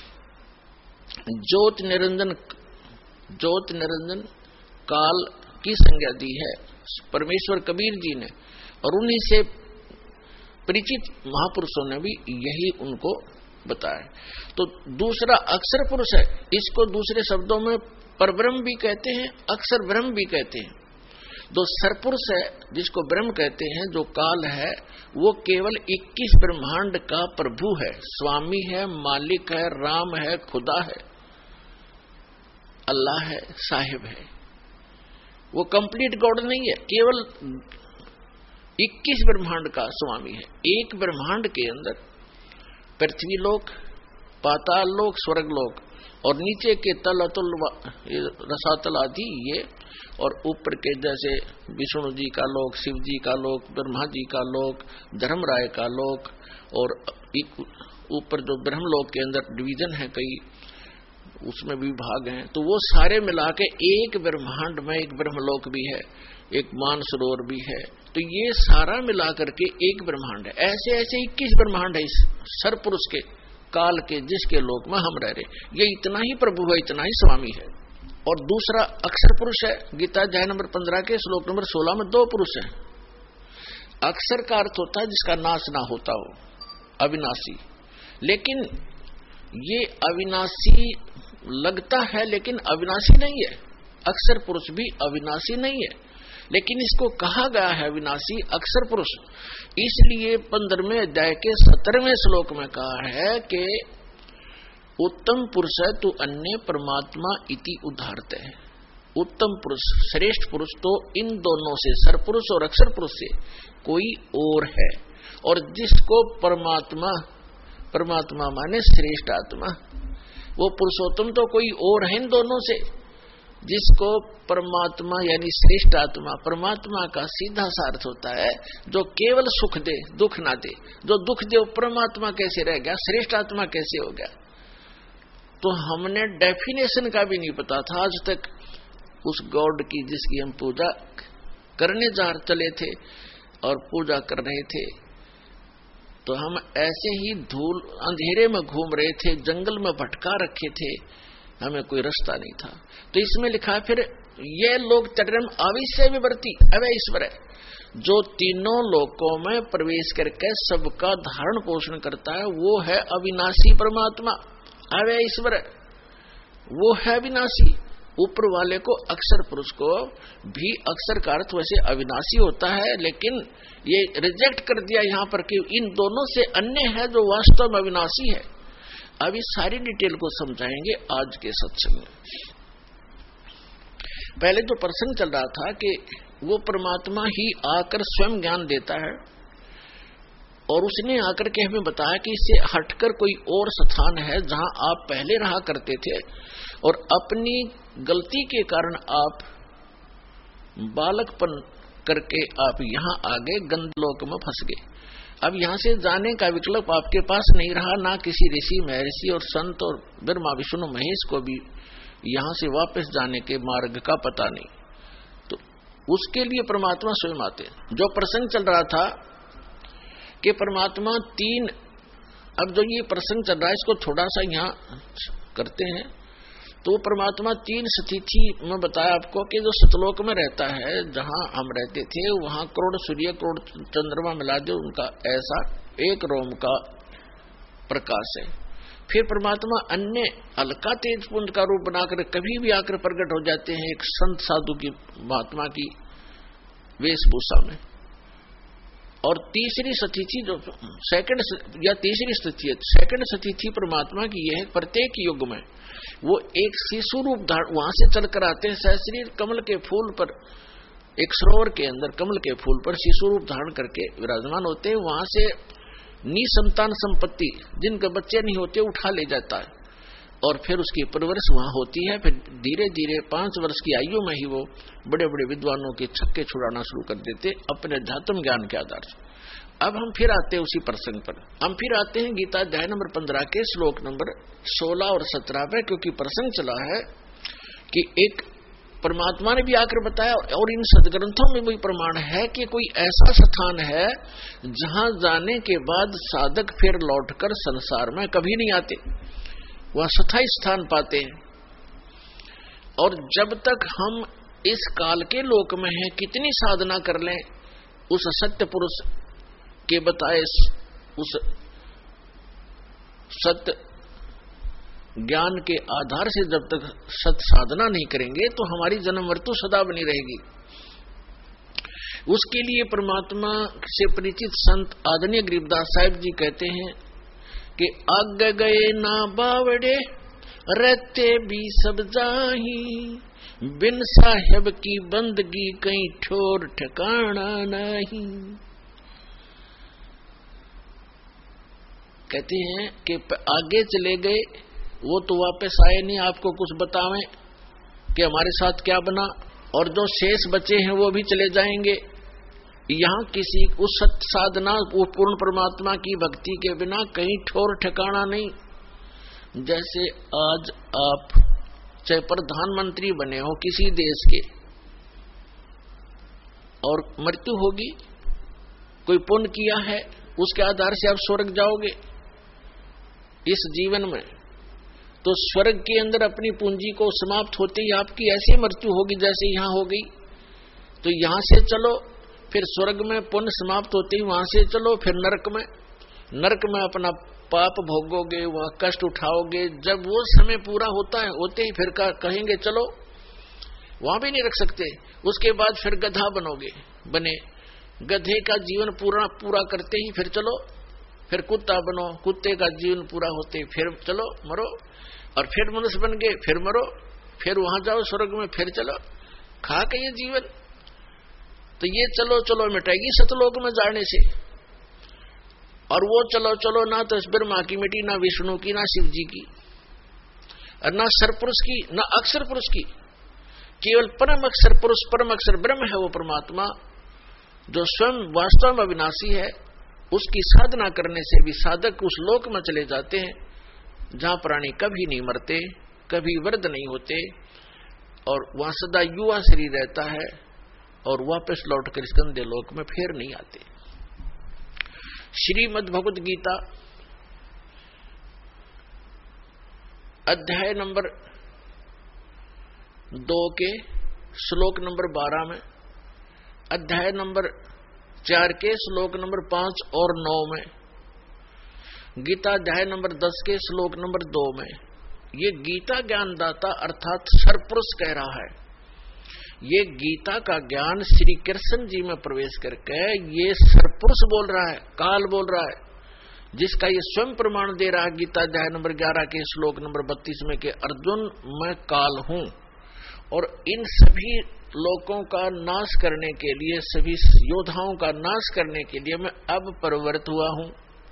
ज्योत निरंजन, ज्योत निरंजन काल की संज्ञा दी है परमेश्वर कबीर जी ने, और उन्हीं से परिचित महापुरुषों ने भी यही उनको बताया। तो दूसरा अक्षर पुरुष है, इसको दूसरे शब्दों में परब्रह्म भी कहते हैं, अक्षर ब्रह्म भी कहते हैं। जो सरपुरुष है जिसको ब्रह्म कहते हैं, जो काल है, वो केवल इक्कीस ब्रह्मांड का प्रभु है, स्वामी है, मालिक है, राम है, खुदा है, अल्लाह है, साहिब है। वो कंप्लीट गॉड नहीं है, केवल इक्कीस ब्रह्मांड का स्वामी है। एक ब्रह्मांड के अंदर पृथ्वी लोक, पाताल लोक, स्वर्ग लोक, और नीचे के तल अतुल रसातल आदि ये, और ऊपर के जैसे विष्णु जी का लोक, शिव जी का लोक, ब्रह्मा जी का लोक, धर्मराय का लोक, और ऊपर जो ब्रह्मलोक के अंदर डिवीजन है कई, उसमें भी भाग हैं, तो वो सारे मिला के एक ब्रह्मांड में एक ब्रह्मलोक भी है, एक मानसरोवर भी है, तो ये सारा मिला करके एक ब्रह्मांड है। ऐसे ऐसे इक्कीस ब्रह्मांड है इस सरपुरुष के काल के, जिसके लोक में हम रह रहे, ये इतना ही प्रभु है, इतना ही स्वामी है। और दूसरा अक्षर पुरुष है, गीता अध्याय नंबर पंद्रह के श्लोक नंबर सोलह में दो पुरुष हैं। अक्षर का अर्थ होता है जिसका नाश ना होता हो, अविनाशी। लेकिन ये अविनाशी लगता है लेकिन अविनाशी नहीं है, अक्षर पुरुष भी अविनाशी नहीं है, लेकिन इसको कहा गया है अविनाशी अक्षर पुरुष, इसलिए पंद्रहवें अध्याय के सत्रहवें श्लोक में कहा है कि उत्तम पुरुष है तू अन्य परमात्मा इति उदाहरते है। उत्तम पुरुष, श्रेष्ठ पुरुष तो इन दोनों से, सरपुरुष और अक्षर पुरुष से कोई और है, और जिसको परमात्मा, परमात्मा माने श्रेष्ठ आत्मा, वो पुरुषोत्तम तो कोई और है इन दोनों से। जिसको परमात्मा यानी श्रेष्ठ आत्मा, परमात्मा का सीधा सा अर्थ होता है जो केवल सुख दे, दुख ना दे। जो दुख दे वो परमात्मा कैसे रह गया, श्रेष्ठ आत्मा कैसे हो गया? तो हमने डेफिनेशन का भी नहीं पता था आज तक उस गॉड की जिसकी हम पूजा करने जा चले थे और पूजा कर रहे थे। तो हम ऐसे ही धूल अंधेरे में घूम रहे थे, जंगल में भटका रखे थे, हमें कोई रास्ता नहीं था। तो इसमें लिखा फिर ये लोग चरण अविश्य विवर्ती अवय ईश्वर है, जो तीनों लोकों में प्रवेश करके सबका धारण पोषण करता है, वो है अविनाशी परमात्मा अवय ईश्वर, वो है अविनाशी। ऊपर वाले को अक्षर पुरुष को भी अक्षर का अर्थ वैसे अविनाशी होता है, लेकिन ये रिजेक्ट कर दिया यहाँ पर कि इन दोनों से अन्य है जो वास्तव में अविनाशी है। अभी सारी डिटेल को समझाएंगे आज के सत्संग में। पहले जो प्रसंग चल रहा था कि वो परमात्मा ही आकर स्वयं ज्ञान देता है, और उसने आकर के हमें बताया कि इससे हटकर कोई और स्थान है जहां आप पहले रहा करते थे, और अपनी गलती के कारण आप बालकपन करके आप यहाँ आगे गंधलोक में फंस गए। अब यहाँ से जाने का विकल्प आपके पास नहीं रहा, ना किसी ऋषि महर्षि और संत और ब्रह्मा विष्णु महेश को भी यहाँ से वापस जाने के मार्ग का पता नहीं। तो उसके लिए परमात्मा स्वयं आते। जो प्रसंग चल रहा था कि परमात्मा तीन, अब जो ये प्रसंग चल रहा है इसको थोड़ा सा यहाँ करते हैं। तो परमात्मा तीन स्थिति में बताया आपको कि जो सतलोक में रहता है, जहां हम रहते थे, वहां करोड़ सूर्य करोड़ चंद्रमा मिला दो उनका ऐसा एक रोम का प्रकाश है। फिर परमात्मा अन्य अलका तेज पुंज का रूप बनाकर कभी भी आकर प्रकट हो जाते हैं एक संत साधु की महात्मा की वेशभूषा में। और तीसरी स्थिति जो सेकंड या तीसरी स्थिति है, सेकंड स्थिति परमात्मा की यह है, प्रत्येक युग में वो एक शिशु रूप धारण वहां से चलकर आते हैं, सहस्रीर कमल के फूल पर, एक सरोवर के अंदर कमल के फूल पर शिशु रूप धारण करके विराजमान होते हैं। वहां से निसंतान संपत्ति जिनके बच्चे नहीं होते उठा ले जाता है, और फिर उसकी परवरिश वहां होती है। फिर धीरे धीरे पांच वर्ष की आयु में ही वो बड़े बड़े विद्वानों के छक्के छुड़ाना शुरू कर देते अपने अध्यात्म ज्ञान के आधार से। अब हम फिर आते हैं उसी प्रसंग पर, हम फिर आते हैं गीता अध्याय नंबर पंद्रह के श्लोक नंबर सोलह और सत्रह पे, क्योंकि प्रसंग चला है कि एक परमात्मा ने भी आकर बताया और इन सदग्रंथों में भी प्रमाण है कि कोई ऐसा स्थान है जहां जाने के बाद साधक फिर लौटकर संसार में कभी नहीं आते, वह स्थायी स्थान पाते हैं। और जब तक हम इस काल के लोक में हैं, कितनी साधना कर लें, उस सत्य पुरुष के बताए उस सत्य ज्ञान के आधार से जब तक सत साधना नहीं करेंगे तो हमारी जन्म मृत्यु सदा बनी रहेगी। उसके लिए परमात्मा से परिचित संत आदरणीय गरीबदास साहिब जी कहते हैं कि आग गए ना बावड़े रहते भी सब जाही, बिन साहेब की बंदगी कहीं ठोर ठिकाना नहीं। कहते हैं कि आगे चले गए वो तो वापस आए नहीं आपको कुछ बतावें कि हमारे साथ क्या बना, और जो शेष बचे हैं वो भी चले जाएंगे। यहाँ किसी उस सत्य साधना वो पूर्ण परमात्मा की भक्ति के बिना कहीं ठोर ठिकाना नहीं। जैसे आज आप चाहे प्रधानमंत्री बने हो किसी देश के, और मृत्यु होगी, कोई पुण्य किया है उसके आधार से आप स्वर्ग जाओगे इस जीवन में, तो स्वर्ग के अंदर अपनी पूंजी को समाप्त होते ही आपकी ऐसी मृत्यु होगी जैसे यहाँ हो गई। तो यहाँ से चलो, फिर स्वर्ग में पुण्य समाप्त होते ही वहां से चलो, फिर नरक में, नरक में अपना पाप भोगोगे, वहां कष्ट उठाओगे। जब वो समय पूरा होता है होते ही फिर कहेंगे चलो, वहां भी नहीं रख सकते। उसके बाद फिर गधा बनोगे, बने गधे का जीवन पूरा पूरा करते ही फिर चलो, फिर कुत्ता बनो, कुत्ते का जीवन पूरा होते ही फिर चलो मरो, और फिर मनुष्य बन गए फिर मरो, फिर वहां जाओ स्वर्ग में, फिर चलो, खा के ये जीवन। तो ये चलो चलो मिटेगी सतलोक में जाने से, और वो चलो चलो ना तो इस ब्रह्मा की मिट्टी, ना विष्णु की, ना शिव जी की, और ना सरपुरुष की, ना अक्षर पुरुष की, केवल परम अक्षर पुरुष, परम अक्षर ब्रह्म है वो परमात्मा जो स्वयं वास्तव में अविनाशी है। उसकी साधना करने से भी साधक उस लोक में चले जाते हैं जहां प्राणी कभी नहीं मरते, कभी वृद्ध नहीं होते और वहां सदा युवा शरीर रहता है और वापस लौटकर स्कंदे लोक में फिर नहीं आते। श्रीमद् भगवद गीता अध्याय नंबर दो के श्लोक नंबर बारह में, अध्याय नंबर चार के श्लोक नंबर पांच और नौ में, गीता अध्याय नंबर दस के श्लोक नंबर दो में ये गीता ज्ञानदाता अर्थात सरपुरुष कह रहा है। ये गीता का ज्ञान श्री कृष्ण जी में प्रवेश करके ये सरपुरुष बोल रहा है, काल बोल रहा है, जिसका ये स्वयं प्रमाण दे रहा है गीता अध्याय नंबर ग्यारह के श्लोक नंबर बत्तीस में कि अर्जुन मैं काल हूं और इन सभी लोगों का नाश करने के लिए, सभी योद्धाओं का नाश करने के लिए मैं अब प्रवृत्त हुआ हूं,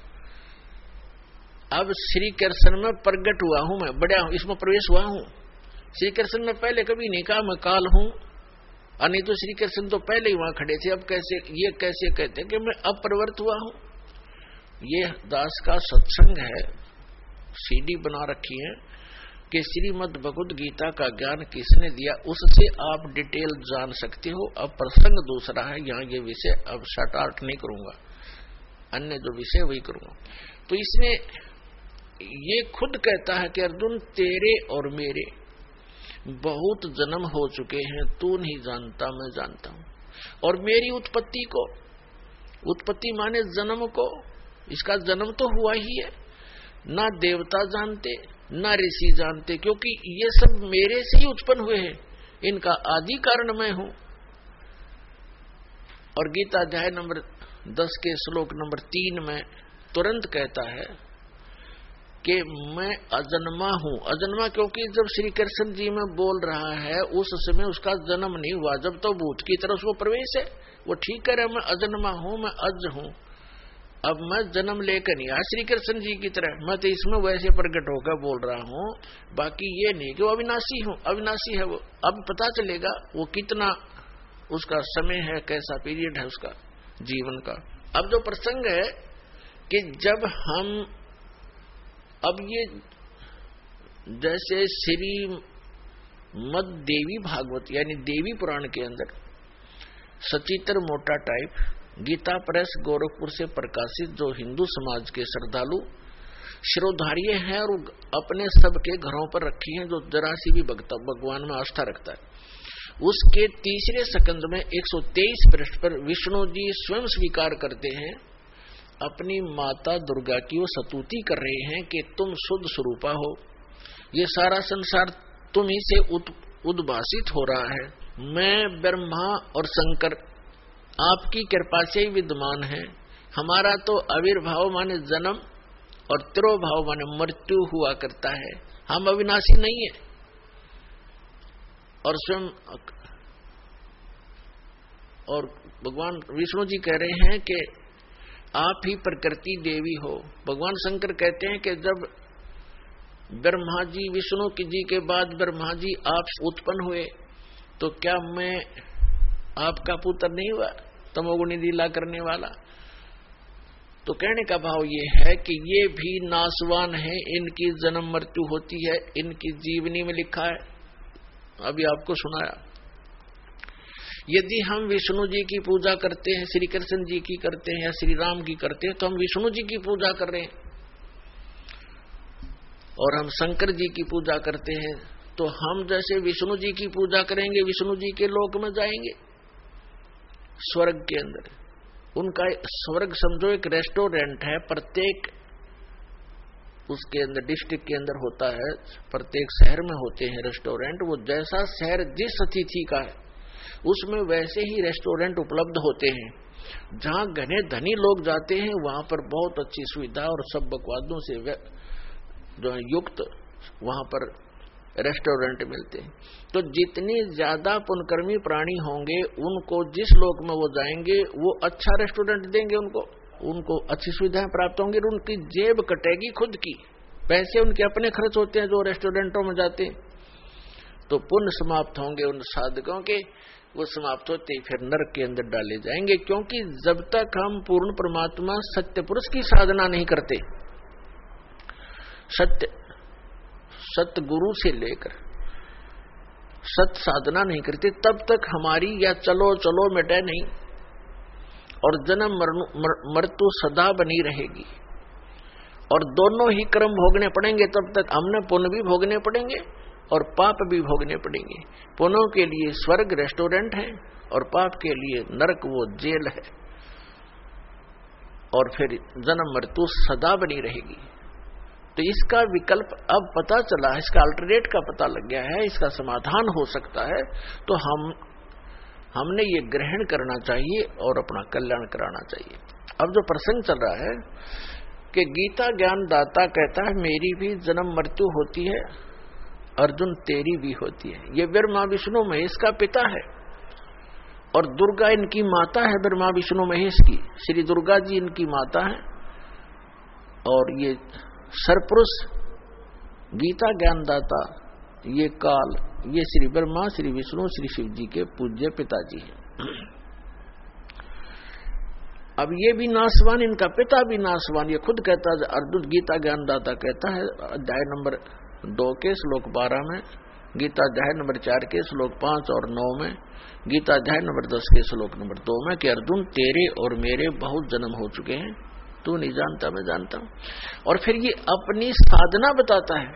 अब श्री कृष्ण में प्रकट हुआ हूं, मैं बढ़ा हूं, इसमें प्रवेश हुआ हूं। श्री कृष्ण ने पहले कभी नहीं कहा मैं काल हूं, और नहीं तो श्री कृष्ण तो पहले ही वहां खड़े थे, अब कैसे ये कैसे कहते कि मैं अब प्रवृत्त हुआ हूं। ये दास का सत्संग है, सीडी बना रखी है कि श्रीमद् भगवद गीता का ज्ञान किसने दिया, उससे आप डिटेल जान सकते हो। अब प्रसंग दूसरा है, यहाँ ये विषय अब शॉर्ट आउट नहीं करूंगा, अन्य जो विषय वही करूंगा। तो इसने ये खुद कहता है कि अर्जुन तेरे और मेरे बहुत जन्म हो चुके हैं, तू नहीं जानता मैं जानता हूं, और मेरी उत्पत्ति को, उत्पत्ति माने जन्म को, इसका जन्म तो हुआ ही है, ना देवता जानते ना ऋषि जानते, क्योंकि ये सब मेरे से ही उत्पन्न हुए हैं, इनका आदि कारण मैं हूं। और गीता अध्याय नंबर दस के श्लोक नंबर तीन में तुरंत कहता है कि मैं अजन्मा हूं। अजन्मा क्योंकि जब श्री कृष्ण जी में बोल रहा है उस समय उसका जन्म नहीं हुआ, जब तो भूत की तरफ उसको प्रवेश है, वो ठीक कह रहा है मैं अजन्मा हूं, मैं अज हूं, अब मैं जन्म लेकर नहीं आया श्री कृष्ण जी की तरह, मैं तो इसमें वैसे प्रकट होकर बोल रहा हूं, बाकी ये नहीं कि वो अविनाशी हूं, अविनाशी है वो। अब पता चलेगा वो कितना उसका समय है, कैसा पीरियड है उसका जीवन का। अब जो प्रसंग है कि जब हम, अब ये जैसे श्री मद देवी भागवत यानी देवी पुराण के अंदर सचित्र मोटा टाइप गीता प्रेस गोरखपुर से प्रकाशित, जो हिंदू समाज के श्रद्धालु शिरोधार्य हैं और अपने सबके घरों पर रखी हैं, जो जरा सी भी भगवान में आस्था रखता है, उसके तीसरे सकंद में एक सौ तेईस पृष्ठ पर विष्णु जी स्वयं स्वीकार करते हैं, अपनी माता दुर्गा की वो स्तुति कर रहे हैं कि तुम शुद्ध स्वरूपा हो, ये सारा संसार तुम ही से उद्भासित हो रहा है, मैं ब्रह्मा और शंकर आपकी कृपा से ही विद्यमान है, हमारा तो आविर्भाव माने जन्म और तिरोभाव माने मृत्यु हुआ करता है, हम अविनाशी नहीं है। और स्वयं और भगवान विष्णु जी कह रहे हैं कि आप ही प्रकृति देवी हो। भगवान शंकर कहते हैं कि जब ब्रह्मा जी विष्णु जी के बाद ब्रह्मा जी आप उत्पन्न हुए तो क्या मैं आपका पुत्र नहीं हुआ, तमोगुणी लीला करने वाला। तो कहने का भाव ये है कि ये भी नासवान है, इनकी जन्म मृत्यु होती है, इनकी जीवनी में लिखा है, अभी आपको सुनाया। यदि हम विष्णु जी की पूजा करते हैं, श्री कृष्ण जी की करते हैं या श्री राम की करते हैं, तो हम विष्णु जी की पूजा कर रहे हैं, और हम शंकर जी की पूजा करते हैं तो हम जैसे विष्णु जी की पूजा करेंगे, विष्णु जी के लोक में जाएंगे, स्वर्ग के अंदर। उनका स्वर्ग समझो एक रेस्टोरेंट है, प्रत्येक उसके अंदर डिस्ट्रिक्ट के अंदर होता है, प्रत्येक शहर में होते हैं रेस्टोरेंट। वो जैसा शहर जिस अतिथि का है उसमें वैसे ही रेस्टोरेंट उपलब्ध होते हैं। जहां घने धनी लोग जाते हैं वहां पर बहुत अच्छी सुविधा और सब बकवादों से जो है युक्त वहां पर रेस्टोरेंट मिलते हैं। तो जितनी ज्यादा पुण्यकर्मी प्राणी होंगे उनको जिस लोक में वो जाएंगे वो अच्छा रेस्टोरेंट देंगे, उनको उनको अच्छी सुविधाएं प्राप्त होंगी, उनकी जेब कटेगी खुद की, पैसे उनके अपने खर्च होते हैं जो रेस्टोरेंटों में जाते हैं। तो पुण्य समाप्त होंगे उन साधकों के, वो समाप्त होते ही फिर नरक के अंदर डाले जाएंगे। क्योंकि जब तक हम पूर्ण परमात्मा सत्य पुरुष की साधना नहीं करते, सत्य सतगुरु से लेकर सत साधना नहीं करते तब तक हमारी या चलो चलो मिटे नहीं और जन्म मृत्यु सदा बनी रहेगी। और दोनों ही कर्म भोगने पड़ेंगे, तब तक हमने पुण्य भी भोगने पड़ेंगे और पाप भी भोगने पड़ेंगे। पुण्यों के लिए स्वर्ग रेस्टोरेंट है और पाप के लिए नरक वो जेल है। और फिर जन्म मृत्यु सदा बनी रहेगी। तो इसका विकल्प अब पता चला, इसका अल्टरनेट का पता लग गया है, इसका समाधान हो सकता है। तो हम हमने ये ग्रहण करना चाहिए और अपना कल्याण कराना चाहिए। अब जो प्रसंग चल रहा है कि गीता ज्ञान दाता कहता है मेरी भी जन्म मृत्यु होती है, अर्जुन तेरी भी होती है। ये ब्रह्मा विष्णु महेश का पिता है और दुर्गा इनकी माता है, ब्रह्मा विष्णु महेश की। श्री दुर्गा जी इनकी माता है और ये सरपुरुष गीता ज्ञानदाता ये काल ये श्री ब्रह्मा श्री विष्णु श्री शिव जी के पूज्य पिताजी हैं। अब ये भी नासवान, इनका पिता भी नासवान। ये खुद कहता है, अर्जुन गीता ज्ञानदाता कहता है अध्याय नंबर दो के श्लोक बारह में, गीता अध्याय नंबर चार के श्लोक पांच और नौ में, गीता अध्याय नंबर दस के श्लोक नंबर दो में कि अर्जुन तेरे और मेरे बहुत जन्म हो चुके हैं, तू नहीं जानता मैं जानता हूं। और फिर ये अपनी साधना बताता है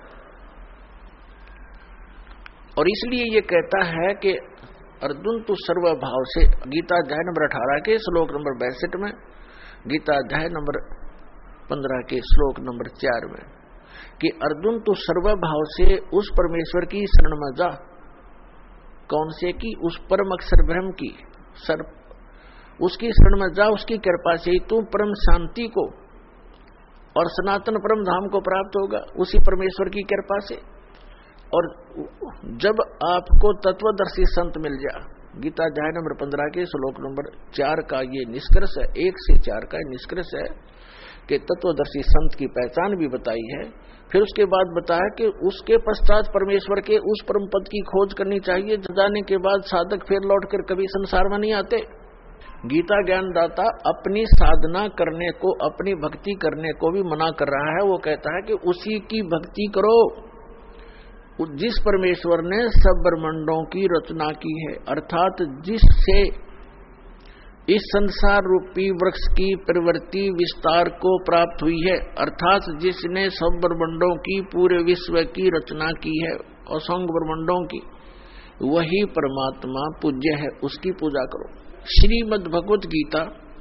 और इसलिए ये कहता है कि अर्जुन तू सर्वभाव से, गीता अध्याय नंबर अठारह के श्लोक नंबर बैसठ में, गीता अध्याय नंबर पंद्रह के श्लोक नंबर चार में कि अर्जुन तू सर्वभाव से उस परमेश्वर की शरण में जा। कौन से की? उस परम अक्षर ब्रह्म की, सर उसकी शरण में जा। उसकी कृपा से ही तू परम शांति को और सनातन परम धाम को प्राप्त होगा, उसी परमेश्वर की कृपा से। और जब आपको तत्वदर्शी संत मिल जा, गीता अध्याय नंबर पंद्रह के श्लोक नंबर चार का ये निष्कर्ष है, एक से चार का निष्कर्ष है कि तत्वदर्शी संत की पहचान भी बताई है। फिर उसके बाद बताया कि उसके पश्चात परमेश्वर के उस परम पद की खोज करनी चाहिए, जाने के बाद साधक फिर लौटकर कभी संसार में नहीं आते। गीता ज्ञानदाता अपनी साधना करने को, अपनी भक्ति करने को भी मना कर रहा है। वो कहता है कि उसी की भक्ति करो जिस परमेश्वर ने सब ब्रह्मांडों की रचना की है, अर्थात जिससे इस संसार रूपी वृक्ष की प्रवृत्ति विस्तार को प्राप्त हुई है, अर्थात जिसने सब ब्रह्मांडों की पूरे विश्व की रचना की है, असंख्य ब्रह्मांडों की, वही परमात्मा पूज्य है, उसकी पूजा करो। श्रीमद् भगवत गीता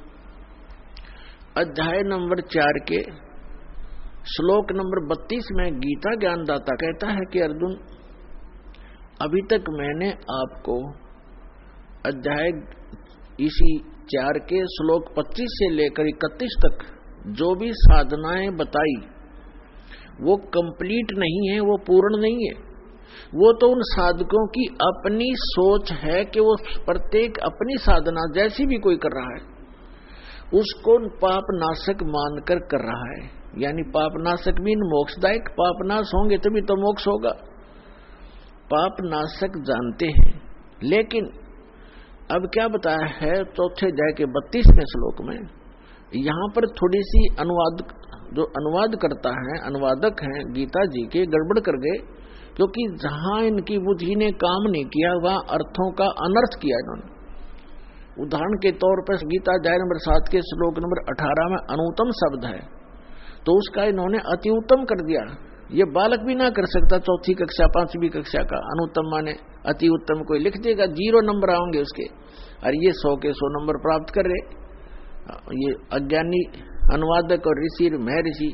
अध्याय नंबर चार के श्लोक नंबर बत्तीस में गीता ज्ञानदाता कहता है कि अर्जुन अभी तक मैंने आपको अध्याय इसी चार के श्लोक पच्चीस से लेकर इकतीस तक जो भी साधनाएं बताई वो कंप्लीट नहीं है, वो पूर्ण नहीं है। वो तो उन साधकों की अपनी सोच है कि वो प्रत्येक अपनी साधना जैसी भी कोई कर रहा है उसको पाप नाशक मानकर कर रहा है। यानी पाप नाशक मीन मोक्षदायक, पाप नाश होंगे तभी तो मोक्ष होगा। पाप नाशक जानते हैं, लेकिन अब क्या बताया है चौथे अध्याय के बत्तीसवें श्लोक में, यहाँ पर थोड़ी सी अनुवाद जो अनुवाद करता है, अनुवादक हैं गीता जी के, गड़बड़ कर गए, क्योंकि जहां इनकी बुद्धि ने काम नहीं किया वहां अर्थों का अनर्थ किया इन्होंने। उदाहरण के तौर पर गीता अध्याय नंबर सात के श्लोक नंबर अठारह में अनुत्तम शब्द है, तो उसका इन्होंने अति उत्तम कर दिया। ये बालक भी ना कर सकता, चौथी कक्षा पांचवी कक्षा का अनुत्तम माने अति उत्तम कोई लिख देगा, जीरो नंबर आएंगे उसके, और ये सौ के सौ नंबर प्राप्त कर रहे ये अज्ञानी अनुवादक और ऋषि महर्षि।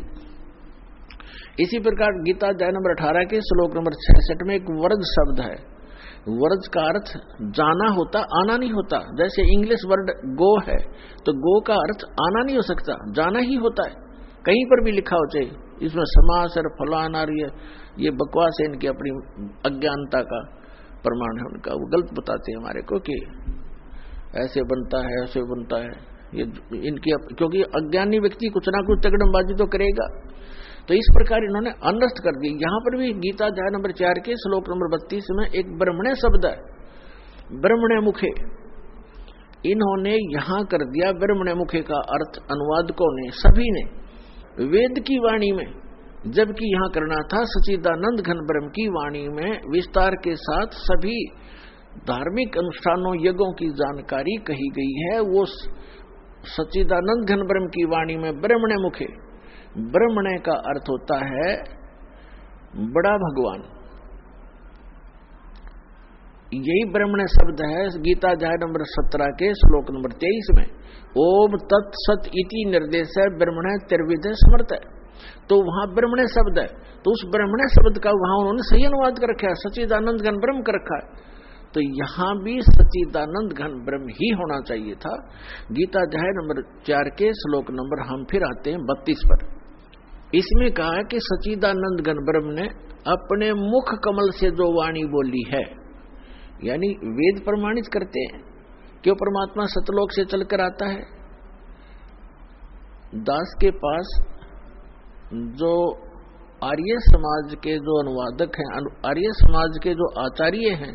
इसी प्रकार गीता अध्याय नंबर अठारह के श्लोक नंबर छियासठ में एक वर्ज शब्द है। वर्ज का अर्थ जाना होता, आना नहीं होता। जैसे इंग्लिश वर्ड गो है तो गो का अर्थ आना नहीं हो सकता, जाना ही होता है। कहीं पर भी लिखा हो चाहे, इसमें समास और फलान और ये ये बकवास है, इनकी अपनी अज्ञानता का प्रमाण है उनका। वो गलत बताते हैं हमारे को कि ऐसे बनता है ऐसे बनता है, ये इनकी, क्योंकि अज्ञानी व्यक्ति कुछ ना कुछ तगड़मबाजी तो करेगा। तो इस प्रकार इन्होंने अनर्थ कर दी। यहाँ पर भी गीता अध्याय नंबर चार के श्लोक नंबर बत्तीस में एक ब्रह्मण्य शब्द है, ब्रह्मण्य मुखे, इन्होंने यहाँ कर दिया ब्रह्मण्य मुखे का अर्थ अनुवादकों ने, सभी ने वेद की वाणी में जबकि यहां करना था सच्चिदानंद घन ब्रह्म की वाणी में विस्तार के साथ सभी धार्मिक अनुष्ठानों यज्ञों की जानकारी कही गई है। वो सच्चिदानंद घन ब्रह्म की वाणी में ब्रह्मणे मुखे, ब्रह्मणे का अर्थ होता है बड़ा भगवान, यही ब्रह्मणे शब्द है गीता अध्याय नंबर सत्रह के श्लोक नंबर तेईस में। ओम तत्सत इति निर्देश है ब्रह्मणे त्रिविध समर्थ है, तो वहां ब्रह्मणे शब्द है, तो उस ब्रह्मणे शब्द का वहां उन्होंने सही अनुवाद कर रखा है, सच्चिदानंद घन ब्रह्म कर रखा है। तो यहां भी सच्चिदानंद घन ब्रह्म ही होना चाहिए था। गीता अध्याय नंबर चार के श्लोक नंबर हम फिर आते हैं बत्तीस पर। इसमें कहा है कि सच्चिदानंद घन ब्रह्म ने अपने मुख कमल से जो वाणी बोली है, यानी वेद प्रमाणित करते हैं कि वो परमात्मा सतलोक से चलकर आता है। दास के पास जो आर्य समाज के जो अनुवादक हैं, आर्य समाज के जो आचार्य हैं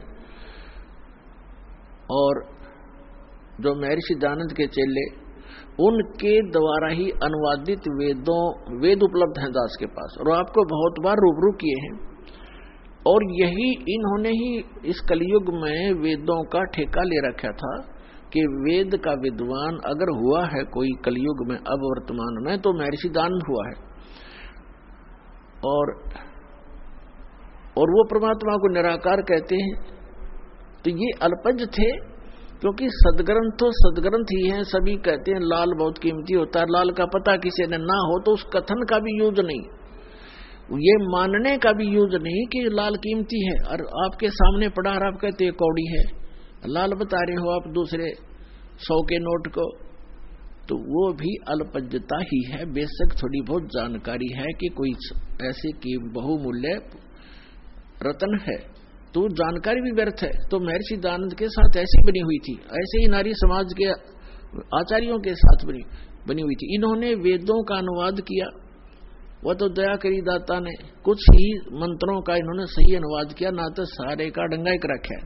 और जो महर्षि दयानंद के चेले, उनके द्वारा ही अनुवादित वेदों वेद उपलब्ध हैं दास के पास, और आपको बहुत बार रूबरू किए हैं। और यही इन्होंने ही इस कलयुग में वेदों का ठेका ले रखा था कि वेद का विद्वान अगर हुआ है कोई कलयुग में अब वर्तमान में, तो महर्षि दयानंद हुआ है। और और वो परमात्मा को निराकार कहते हैं। तो ये अल्पज्ञ थे, क्योंकि सदग्रंथ तो सदग्रंथ ही है। सभी कहते हैं लाल बहुत कीमती होता है, लाल का पता किसी ने ना हो तो उस कथन का भी यूज नहीं, ये मानने का भी यूज नहीं कि लाल कीमती है। और आपके सामने पड़ा और आप कहते कौड़ी है, लाल बता रहे हो आप दूसरे सौ के नोट को, तो वो भी अल्पज्ञता ही है। बेशक थोड़ी बहुत जानकारी है कि कोई ऐसे की बहुमूल्य रत्न है, तो जानकारी भी व्यर्थ है। तो महर्षि दयानंद के साथ ऐसी बनी हुई थी, ऐसे ही नारी समाज के आचार्यों के साथ बनी बनी हुई थी। इन्होंने वेदों का अनुवाद किया, वह तो दया करी दाता ने कुछ ही मंत्रों का इन्होंने सही अनुवाद किया, ना तो सारे का डंगाई कर रखा है।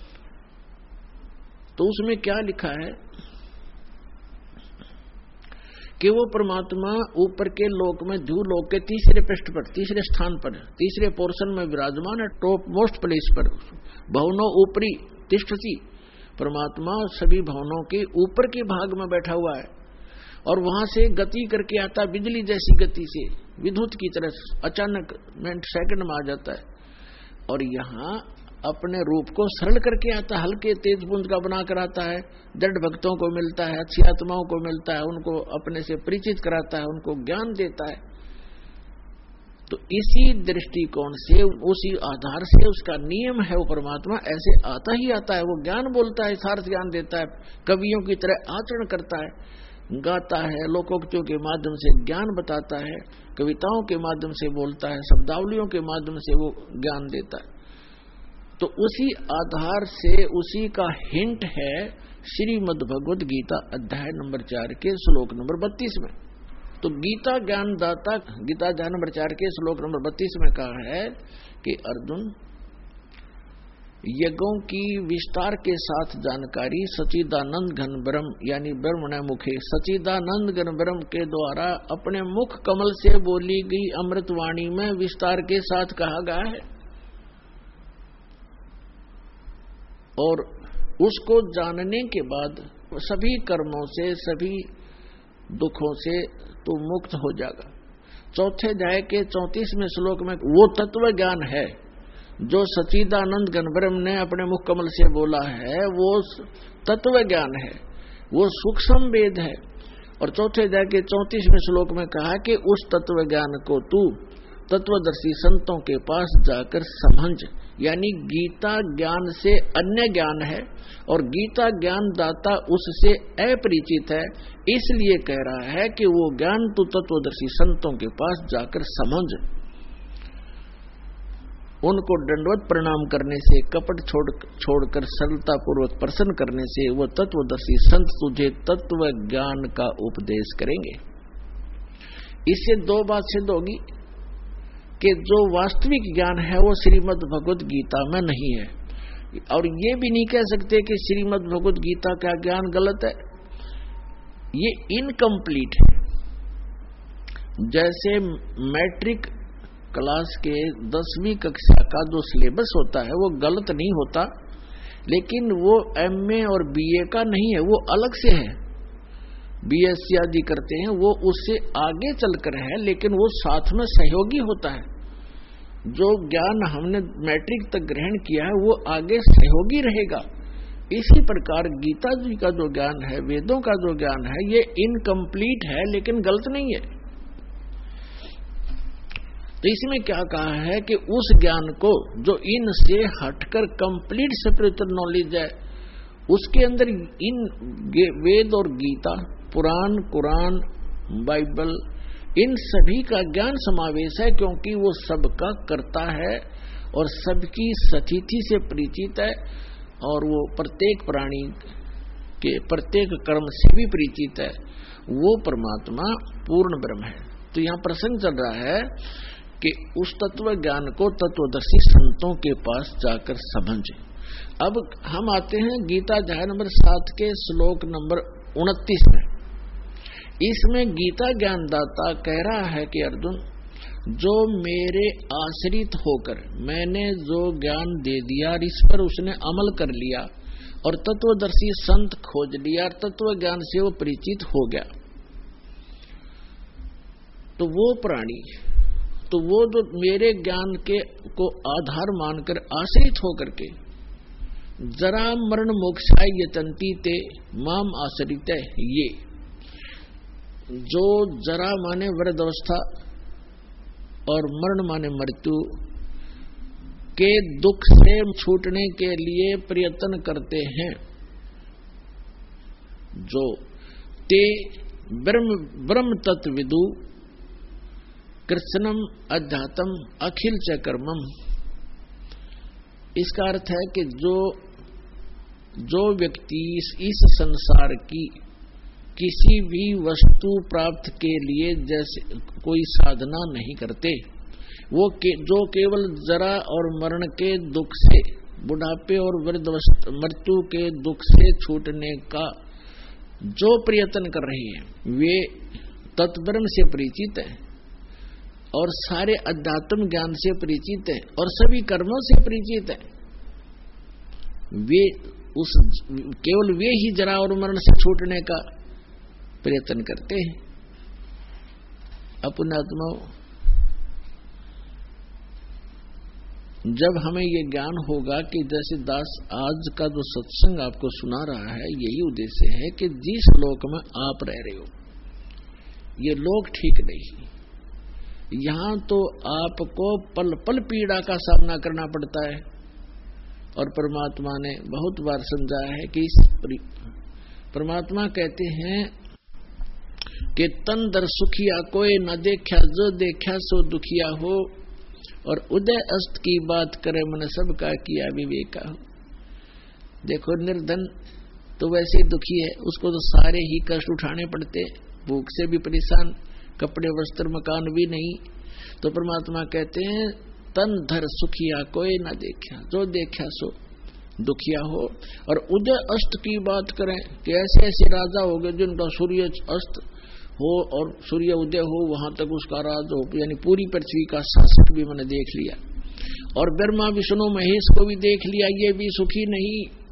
तो उसमें क्या लिखा है कि वो परमात्मा ऊपर के लोक में द्यूलोक के तीसरे पृष्ठ पर, तीसरे स्थान पर, तीसरे पोर्शन में विराजमान है, टॉप मोस्ट प्लेस पर, भवनों ऊपरी तिष्ठति। परमात्मा सभी भवनों के ऊपर के भाग में बैठा हुआ है, और वहां से गति करके आता, बिजली जैसी गति से, विद्युत की तरह अचानक मिनट सेकंड में आ जाता है। और यहाँ अपने रूप को सरल करके आता, हल्के तेज पुंज का बनाकर आता है, दृढ़ भक्तों को मिलता है, अच्छी आत्माओं को मिलता है, उनको अपने से परिचित कराता है, उनको ज्ञान देता है। तो इसी दृष्टिकोण से, उसी आधार से उसका नियम है, वो परमात्मा ऐसे आता ही आता है। वो ज्ञान बोलता है, यथार्थ ज्ञान देता है, कवियों की तरह आचरण करता है, गाता है, लोकोक्तियों के माध्यम से ज्ञान बताता है, कविताओं के माध्यम से बोलता है, शब्दावलियों के माध्यम से वो ज्ञान देता है। तो उसी आधार से उसी का हिंट है श्रीमद् भगवद गीता अध्याय नंबर चार के श्लोक नंबर बत्तीस में। तो गीता ज्ञानदाता, गीता अध्याय नंबर चार के श्लोक नंबर बत्तीस में कहा है कि अर्जुन, यज्ञों की विस्तार के साथ जानकारी सच्चिदानंद घन ब्रह्म यानी ब्रह्मणे मुखे, सच्चिदानंद घन ब्रह्म के द्वारा अपने मुख कमल से बोली गई अमृतवाणी में विस्तार के साथ कहा गया है। और उसको जानने के बाद सभी कर्मों से, सभी दुखों से तू मुक्त हो जाएगा। चौथे अध्याय के चौंतीसवें श्लोक में वो तत्व ज्ञान है जो सच्चिदानंद घन ब्रह्म ने अपने मुख कमल से बोला है, वो तत्व ज्ञान है, वो सूक्ष्म वेद है। और चौथे अध्याय के चौंतीसवें श्लोक में कहा कि उस तत्व ज्ञान को तू तत्वदर्शी संतों के पास जाकर समझ, यानी गीता ज्ञान से अन्य ज्ञान है और गीता ज्ञान दाता उससे अपरिचित है, इसलिए कह रहा है कि वो ज्ञान तू तत्वदर्शी संतों के पास जाकर समझ। उनको दंडवत प्रणाम करने से, कपट छोड़ छोड़कर सरलता पूर्वक प्रसन्न करने से वो तत्वदर्शी संत तुझे तत्व ज्ञान का उपदेश करेंगे। इससे दो बात सिद्ध होगी कि जो वास्तविक ज्ञान है वो श्रीमद् भगवद गीता में नहीं है, और ये भी नहीं कह सकते कि श्रीमद् भगवद गीता का ज्ञान गलत है, ये इनकम्प्लीट है। जैसे मैट्रिक क्लास के दसवीं कक्षा का जो सिलेबस होता है वो गलत नहीं होता, लेकिन वो एमए और बीए का नहीं है, वो अलग से है। बीएससी आदि करते हैं वो उससे आगे चलकर है, लेकिन वो साथ में सहयोगी होता है। जो ज्ञान हमने मैट्रिक तक ग्रहण किया है वो आगे सहयोगी रहेगा। इसी प्रकार गीता जी का जो ज्ञान है, वेदों का जो ज्ञान है, ये इनकम्प्लीट है लेकिन गलत नहीं है। तो इसमें क्या कहा है कि उस ज्ञान को जो इनसे हटकर कंप्लीट स्पिरिचुअल नॉलेज है, उसके अंदर इन वेद और गीता, पुराण, कुरान, बाइबल, इन सभी का ज्ञान समावेश है, क्योंकि वो सबका करता है और सबकी स्थिति से परिचित है, और वो प्रत्येक प्राणी के प्रत्येक कर्म से भी परिचित है। वो परमात्मा पूर्ण ब्रह्म है। तो यहाँ प्रसंग चल रहा है कि उस तत्व ज्ञान को तत्वदर्शी संतों के पास जाकर समझे। अब हम आते हैं गीता अध्याय नंबर सात के श्लोक नंबर उनतीस में। इसमें गीता ज्ञानदाता कह रहा है कि अर्जुन, जो मेरे आश्रित होकर मैंने जो ज्ञान दे दिया इस पर उसने अमल कर लिया और तत्वदर्शी संत खोज लिया और तत्व ज्ञान से वो परिचित हो गया, तो वो प्राणी, तो वो जो मेरे ज्ञान के को आधार मानकर आश्रित होकर के जरा मरण मोक्षाय यतन्ति ते माम आश्रित है, ये जो जरा माने वृद्ध अवस्था और मरण माने मृत्यु के दुख से छूटने के लिए प्रयत्न करते हैं, जो ते ब्रह्म ब्रह्म तत्विदु कृष्णम अध्यात्म अखिल च कर्मम। इसका अर्थ है कि जो जो व्यक्ति इस, इस संसार की किसी भी वस्तु प्राप्त के लिए जैसे कोई साधना नहीं करते, वो के, जो केवल जरा और मरण के दुख से, बुढ़ापे और वृद्ध मृत्यु के दुख से छूटने का जो प्रयत्न कर रहे हैं, वे तत्ब्रह्म से परिचित है और सारे अध्यात्म ज्ञान से परिचित है और सभी कर्मों से परिचित है। वे उस केवल वे ही जरा और मरण से छूटने का प्रयत्न करते हैं। अपने आत्मा, जब हमें ये ज्ञान होगा कि जैसे दास आज का जो सत्संग आपको सुना रहा है, यही उद्देश्य है कि जिस लोक में आप रह रहे हो ये लोक ठीक नहीं, यहाँ तो आपको पल पल पीड़ा का सामना करना पड़ता है। और परमात्मा ने बहुत बार समझाया है कि इस परमात्मा कहते हैं कि तन दर सुखिया कोई न देखा, जो देखा सो दुखिया हो, और उदय अस्त की बात करे मन सबका किया विवेका हो। देखो निर्धन तो वैसे ही दुखी है, उसको तो सारे ही कष्ट उठाने पड़ते, भूख से भी परेशान, कपड़े वस्त्र मकान भी नहीं। तो परमात्मा कहते हैं तन धर सुखिया कोई न देखा, जो देखा सो दुखिया हो। और उदय अस्त की बात करें कि ऐसे ऐसे राजा हो गए जिनका सूर्य अस्त हो और सूर्य उदय हो, वहां तक उसका राज हो, यानी पूरी पृथ्वी का शासक भी मैंने देख लिया, और ब्रह्मा विष्णु महेश को भी देख लिया, ये भी सुखी नहीं।